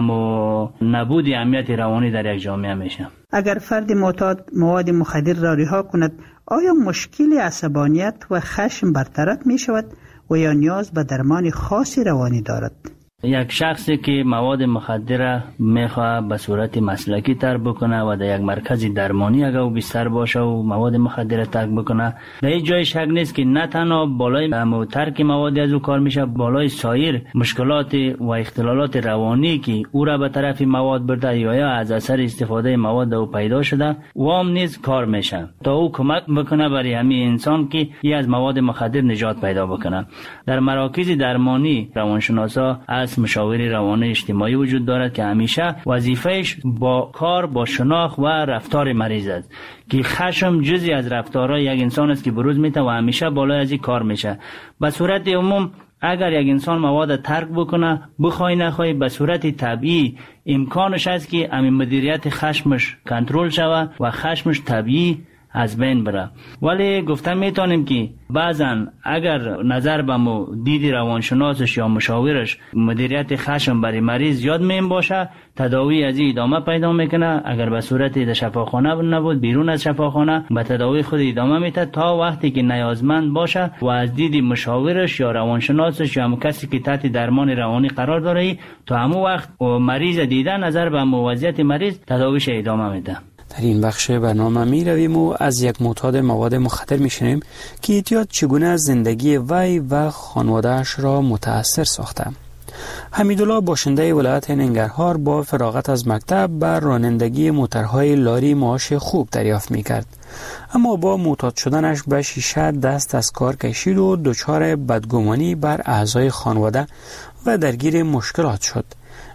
Speaker 27: نبود امنیت روانی در یک جامعه میشه.
Speaker 12: اگر فرد معتاد مواد مخدر را رها کند، آیا مشکل عصبانیت و خشم برطرف می شود و یا نیاز به درمان خاصی روانی دارد؟
Speaker 27: یک شخصی که مواد مخدر میخواه به صورت مسلکی تر بکنه و در یک مرکز درمانی اگر او بیشتر باشه و مواد مخدر ترک بکنه، در این جای شک نیست که نه تنها بالای ترک مواد از او کار میشه، بالای سایر مشکلات و اختلالات روانی که او را به طرف مواد برده یا از اثر استفاده مواد او پیدا شده وام نیز کار میشه تا او کمک بکنه برای همین انسان که ای از مواد مخدر نجات پیدا بکنه. در مراکز درمانی روانشناسا از مشاور روان اجتماعی وجود دارد که همیشه وظیفهش با کار با شناخت و رفتار مریض است که خشم جزئی از رفتارهای یک انسان است که بروز میته و همیشه بالای از این کار میشه. به صورت عموم اگر یک انسان مواد ترک بکنه، بخوای نخوای به صورت طبیعی امکانش است که همین مدیریت خشمش کنترل شود و خشمش طبیعی از بین بره. ولی گفتم میتونیم که بعضن اگر نظر به دید روانشناسش یا مشاورش مدیریت خشم برای مریض یاد مهم باشه، تداوی از این ادامه پیدا میکنه. اگر به صورت در شفاخانه نبود، بیرون از شفاخانه به تداوی خود ادامه میده تا وقتی که نیازمند باشه و از دید مشاورش یا روانشناسش یا کسی که تحت درمان روانی قرار داره تا همون وقت مریض دیده نظر به وضعیت مریض تداویش ادامه میده.
Speaker 25: در این بخش برنامه می رویم و از یک معتاد مواد مخدر می شنیم که اعتیاد چگونه از زندگی وی و خانواده‌اش را متاثر ساخته. حمیدالله باشنده ولایت ننگرهار با فراغت از مکتب بر رانندگی موترهای لاری معاش خوب دریافت می کرد، اما با معتاد شدنش به شیشه دست از کار کشید و دچار بدگمانی بر اعضای خانواده و درگیر مشکلات شد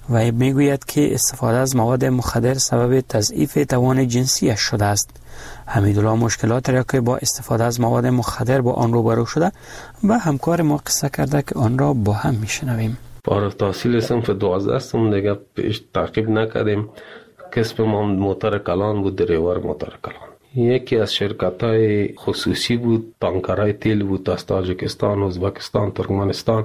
Speaker 25: و میگوید که استفاده از مواد مخدر سبب تضعیف توان جنسیش شده است. حمیدالله مشکلات را که با استفاده از مواد مخدر با آن روبرو شده و همکار ما قصه کرده که آن را با هم میشنویم.
Speaker 4: فارغ التحصیل صنف 12 هستم، دیگه پیش تعقیب نکردیم. کسب ما موتور کلان بود، دریور موتور کلان. یکی از شرکت‌های خصوصی بود، تانکرهای تیل بود از تاجیکستان، ازبکستان، ترکمنستان،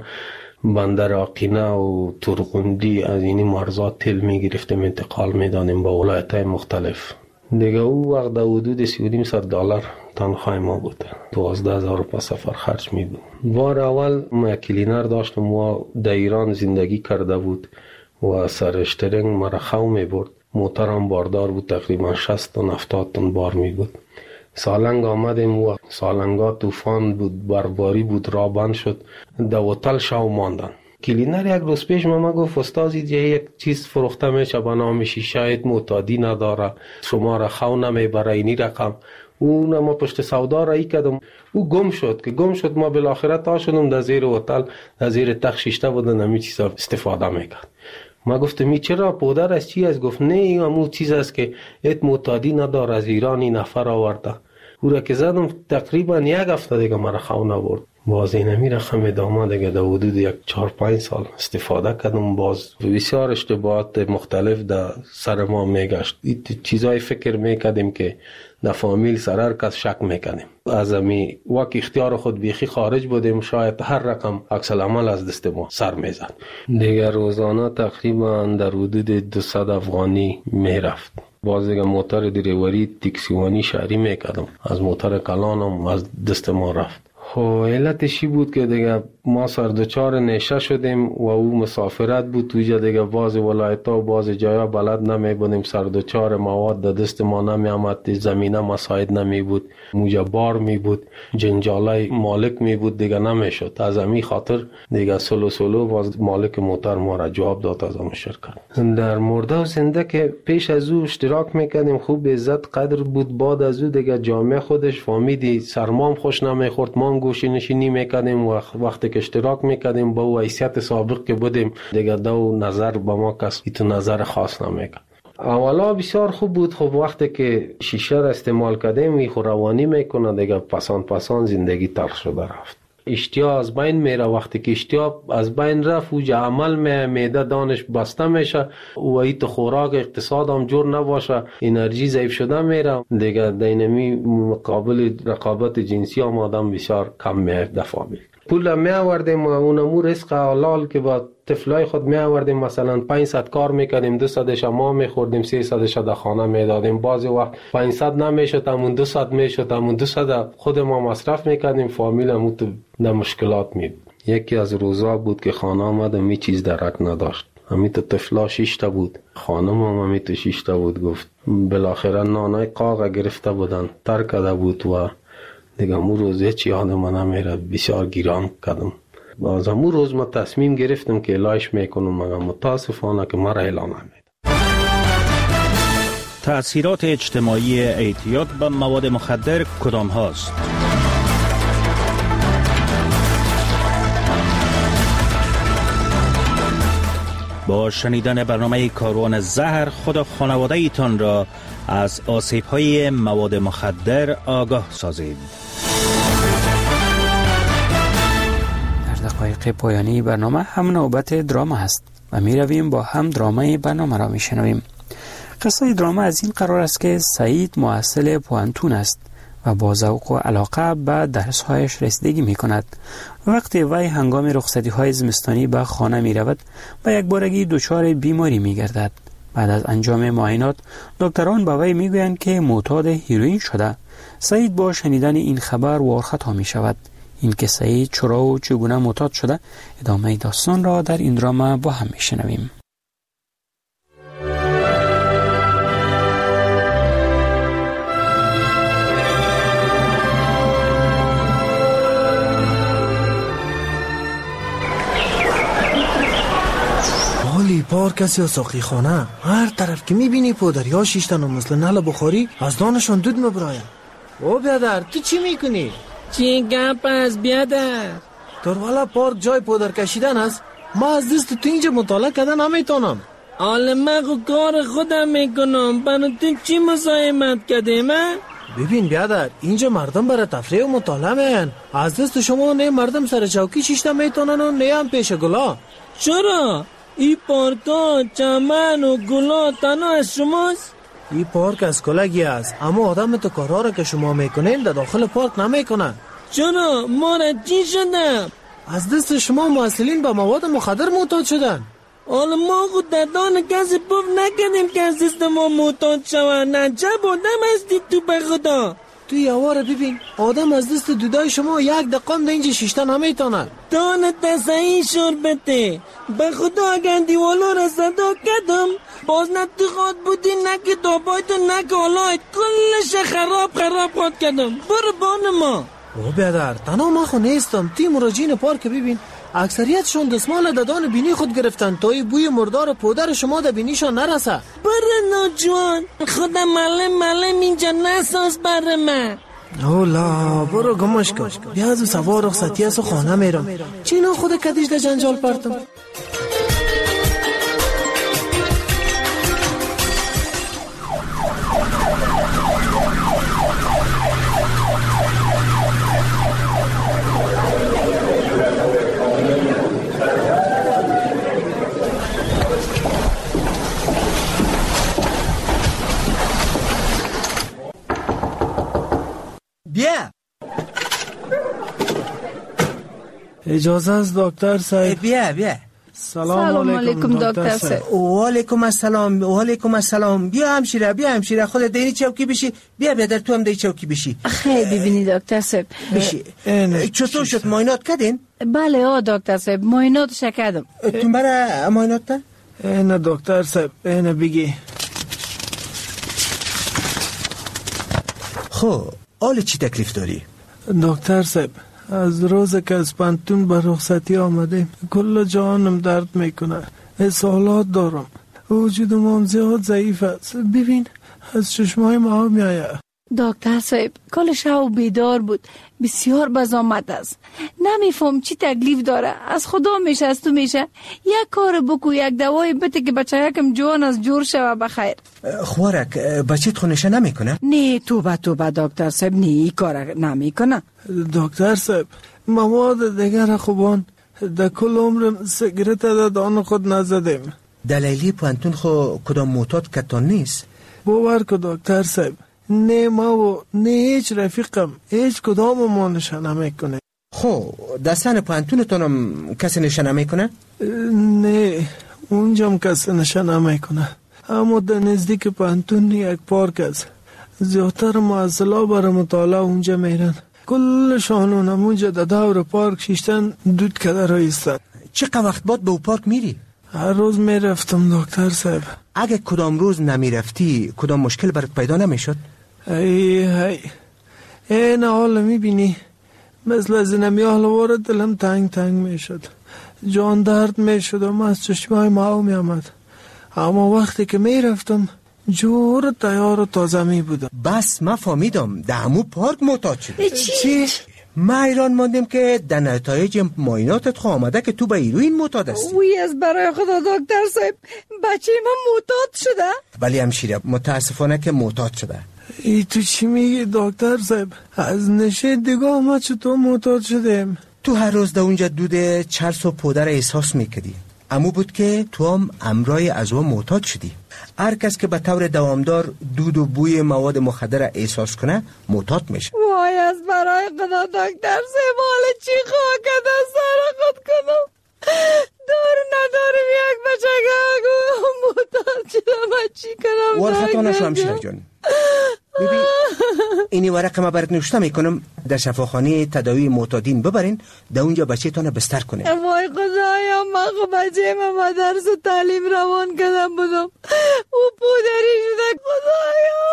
Speaker 4: بندر آقینه و ترغندی از این مرزات تیل می‌گرفتیم انتقال می‌دادیم با ولایت‌های مختلف. دیگه او وقت در حدود $3,500 تنخواه ما بود. 12,000 په سفر خرج می بود. بار اول ما کلینر داشتم و در ایران زندگی کرده بود و سر اشترینگ مرا خو می برد. موترم باردار بود، تقریبا 60 تن 70 تن بار می بود. سالنگ آمدیم و سالنگا طوفان بود، برباری بود، راه بند شد. در هتل شو ماندن. کلینر یک روز پیش ما گفت استاد یک چیز فروخته میشه به نام شیشه معتادی نداره، شما را خو نمیبره اینی رقم. اون ما پشت سودا را ای کردم، او گم شد ما بالاخره تا شدم در زیر هتل، در زیر تخت شیشته بودن همین چیزا استفاده میکرد. ما گفتم می چرا پودر از چی است؟ گفت نه این همون چیز است که ایت معتادی نداره، از ایرانی نفر آورده. او را که زدم تقریبا یک هفته دیگه مرا خو نبرد. باز اینمی رقم ادامه دیگه در حدود 4-5 سال استفاده کردم. باز بسیار اشتباهات مختلف در سر ما میگشت. این چیزای فکر میکردیم که در فامیل سرر کس شک میکنیم. از امی وقت اختیار خود بیخی خارج بودیم، شاید هر رقم عکس العمل از دست ما سر میزد. دیگه روزانه تقریبا در حدود 200 افغانی میرفت. باز دیگه موتر دریوری تکسیوانی شهری میکردم، از موتر کلانم از دست ما رفت. خب علتشی بود که دیگه ما سردچار نشه شدیم و او مسافرت بود توی دیگه باز ولایت‌ها و باز جایا بلد نمی بودیم، سردچار مواد در دست ما نمی آمد، زمینه مساعد نمی بود، موجه بار می بود، جنجالای مالک می بود، دیگه نمی شد. از همین خاطر دیگه سلو باز مالک موتر ما را جواب داد از همون شرکت. در مرده و زنده که پیش از او اشتراک میکردیم، خوب عزت قدر بود. بعد از او دیگه جامعه خودش فهمیدی سرمام خوش نمیخورد، ما گوشی نشینی میکردیم و وقتی که اشتراک میکردیم با او حیثیت سابق که بودیم دیگه دو نظر با ما کس ایتو نظر خاص نمیکرد. اولا بسیار خوب بود. خب وقتی که شیشه را استعمال کردیم میخو روانی میکنه دیگه پسان زندگی تلخ شده رفت. اشتیا از بین میره. وقتی که اشتیا از بین رفت اوج عمل معده دانش بسته میشه و ایت خوراک اقتصاد هم جور نباشه، انرژی ضعیف شده میره دیگه. دینمی مقابل رقابت جنسی هم آدم بسیار کم میاد دفعه بید. پول می آوردیم و اونمو رزق حلال که با طفلای خود می آوردیم، مثلا 500 کار میکردیم، 200 ما میخوردیم، 300 در خانه میدادیم. بعضی وقت 500 نمیشد، همون 200 میشد، همون 200 خود ما مصرف میکردیم، فامیلمون تو در مشکلات می. یکی از روزا بود که خانه آمدم می چیز درک نداشت، همین تو طفلا 6 تا بود، خانم هم همین تو 6 تا بود. گفت بالاخره نانای قاق گرفته بودن ترک کرده بود و دیگه امون روز هیچ یادم نمیره، بسیار گیران کردم. باز امون روز ما تصمیم گرفتم که علاج میکنم، مگر متاسفانه که مرا اعلان نمید.
Speaker 8: تأثیرات اجتماعی اعتیاد به مواد مخدر کدام هاست؟ با شنیدن برنامه کاروان زهر خود و خانواده ایتان را از آسیب‌های مواد مخدر آگاه سازید.
Speaker 25: در دقایق پایانی برنامه هم نوبت دراما است و می رویم با هم درامای برنامه را می شنویم. قصه دراما از این قرار است که سعید محصل پوانتون است و با ذوق و علاقه به درس‌هایش رسیدگی می‌کند. وقتی وی هنگام رخصتی‌های زمستانی به خانه می‌رود و یک بارگی دچار بیماری می‌گردد. بعد از انجام معاینات دکتران به وی می‌گویند که معتاد هیروئین شده. سعید با شنیدن این خبر وارخطا می‌شود. این که سعید چرا و چگونه معتاد شده، ادامه داستان را در این دراما با هم می‌شنویم.
Speaker 9: پارک است یا ساقی خانه، هر طرف که میبینی پودریا شیشتن و مثل نل بخاری از دانشان دود مبراین. او بیادر تو چی میکنی؟
Speaker 5: چی گپ است بیادر؟
Speaker 9: در والا پارک جای پودر کشیدن است، ما از دست تو اینجا مطالعه کردن نمیتونم.
Speaker 5: حالا من کار خودم میکنم، برای تو چی مزاحمت کردیم؟
Speaker 9: ببین بیادر، اینجا مردم برای تفریح و مطالعه میان. از دست شما نه مردم سر چوکی شیشته میتونن و نه هم پیش گلا.
Speaker 5: چرا؟ این پارکا، چمن و گلا تنها از شماست؟
Speaker 9: این پارک از کلگی است، اما آدم تو کارها را که شما میکنین در داخل پارک نمیکنن.
Speaker 5: چرا؟ ما را چی شدم؟
Speaker 9: از دست شما مسئولین به مواد مخدر معتاد شدن.
Speaker 5: حالا ما خود در دان کسی پف نکردیم که از دست ما معتاد شوند. نجب آدم هستی تو به خدا.
Speaker 9: تو یواره ببین، آدم از دست دودای شما یک دقیقه در اینجا شیشته نمیتونه.
Speaker 5: دانت تصحیح شربته به خدا. اگر دیوالا را صدا کردم باز نه تو خواد بودی، نه که دابایت و نه که حالایت کلش خراب خواد کردم. برو بان ما.
Speaker 9: او بیادر، تنها ما خو نیستم. تی مراجعین پارک ببین، اکثریتشون دستمال ددان بینی خود گرفتن تا ای بوی مردار پودر شما در بینیشان نرسه.
Speaker 5: بره ناجوان، خدا ملم اینجا نساز بره من.
Speaker 9: اولا برو گمش کن. بیا از سوار رخصتی از خانه میرم. چینا خود کدیش در جنجال پرتم.
Speaker 14: بیا.
Speaker 9: اجازه است دکتر صاحب.
Speaker 14: بیا.
Speaker 9: سلام علیکم دکتر صاحب.
Speaker 14: و علیکم السلام. بیا همشیره خودت دینی چوکی بشی. بیا در تو هم دی چوکی بشی.
Speaker 10: خیلی ببینی دکتر صاحب.
Speaker 14: بشی. چطور شد، معاینات کردین؟
Speaker 10: بله دکتر صاحب، معایناتش کردم.
Speaker 14: تو برای معاینات تا؟
Speaker 9: نه دکتر صاحب، نه بگی.
Speaker 14: خب حال چی تکلیف داری؟
Speaker 9: دکتر صاحب، از روز که از پانتون به رخصتی آمده کل جانم درد میکنه. اسهالات دارم، وجودم هم زیاد ضعیف است. ببین از چشمای ما میآید.
Speaker 10: دکتر صاحب کل شب بیدار بود، بسیار بزامت است. نمیفهم چی تکلیف داره. از خدا میشه از تو میشه یک کار بکو، یک دوای بده که بچه یکم جوان از جور شوه بخیر.
Speaker 14: خوارک بچه‌ت خونشه نمیکنه؟
Speaker 10: نه توبه دکتر صاحب، نه این کار نمیکنه.
Speaker 9: دکتر صاحب مواد دیگر خوبان در کل عمرم سیگرت در دان خود نزدیم.
Speaker 14: دلیلی پانتون خو کدام معتاد کتان نیست؟
Speaker 9: باور که دکتر صاحب، نه ما و نه هیچ رفیقم هیچ کدام ما نشانه میکنه.
Speaker 14: خب دستان پانتونتونم کسی نشانه میکنه؟
Speaker 9: نه اونجام کسی نشانه میکنه، اما در نزدیک پانتون یک پارک است. زیادتر معزلا برای مطالعه اونجا میرن. کل شانون اونجا در دور پارک شیشتن دود کده رایستن.
Speaker 14: چقدر وقت بعد به او پارک میری؟
Speaker 9: هر روز میرفتم دکتر صاحب.
Speaker 14: اگه کدام روز نمیرفتی کدام مشکل برات پیدا نمیشد؟
Speaker 9: این حال میبینی مثل از نمی حالوار دلم تنگ میشد، جان درد میشد و از چشمای ما میامد. اما وقتی که میرفتم جور تیار و تازه می بودم.
Speaker 14: بس ما فهمیدم در همون پارک معتاد شدی.
Speaker 10: چی؟
Speaker 14: ما ایران ماندیم که در نتایج معایناتت خو آمده که تو به هیروئین معتاد هستی.
Speaker 10: وی از برای خدا دکتر صاحب، بچه من معتاد شده؟
Speaker 14: ولی همشیره متاسفانه که معتاد شده.
Speaker 9: ای تو چی میگی دکتر صاحب؟ از نشه دیگه ما چطور معتاد شدیم؟
Speaker 14: تو هر روز در اونجا دود چرس و پودر احساس میکردی، امو بود که تو هم امرای از او معتاد شدی. هر کس که به طور دوامدار دود و بوی مواد مخدر احساس کنه معتاد میشه.
Speaker 10: وای از برای خدا دکتر صاحب، حالا چی خواه کده سر خود کنم؟ دار ندارم یک بچه معتاد شدم، چی کنم؟
Speaker 14: ورخطا نشو همشیره جان. ببین اینی ورق ما برات نوشته میکنم، در شفاخانه تداوی معتادین ببرین، در اونجا بچه تانه بستر کنین.
Speaker 10: وای خدایا، من خب بچه من مدرس و تعلیم روان کردم بودم، او پودری شده. خدایا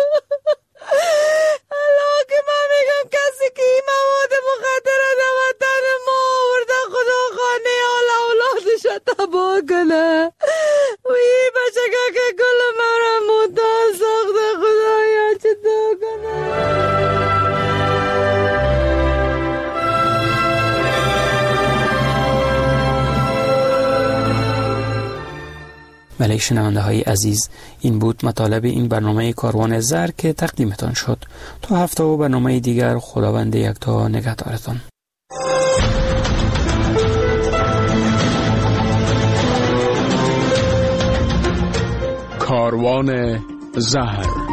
Speaker 10: الله که من میگم کسی که این مواد مخدر در وطن ما آورده خدا خانه اولادش تباه کنه. و این بچه که کل من را معتاد ساخته. خدایا چطور کنه؟
Speaker 25: بله شنونده های عزیز، این بود مطالب این برنامه کاروان زر که تقدیمتان شد. تا هفته و برنامه دیگر خداوند یکتا نگهدارتان.
Speaker 11: کاروان زهر.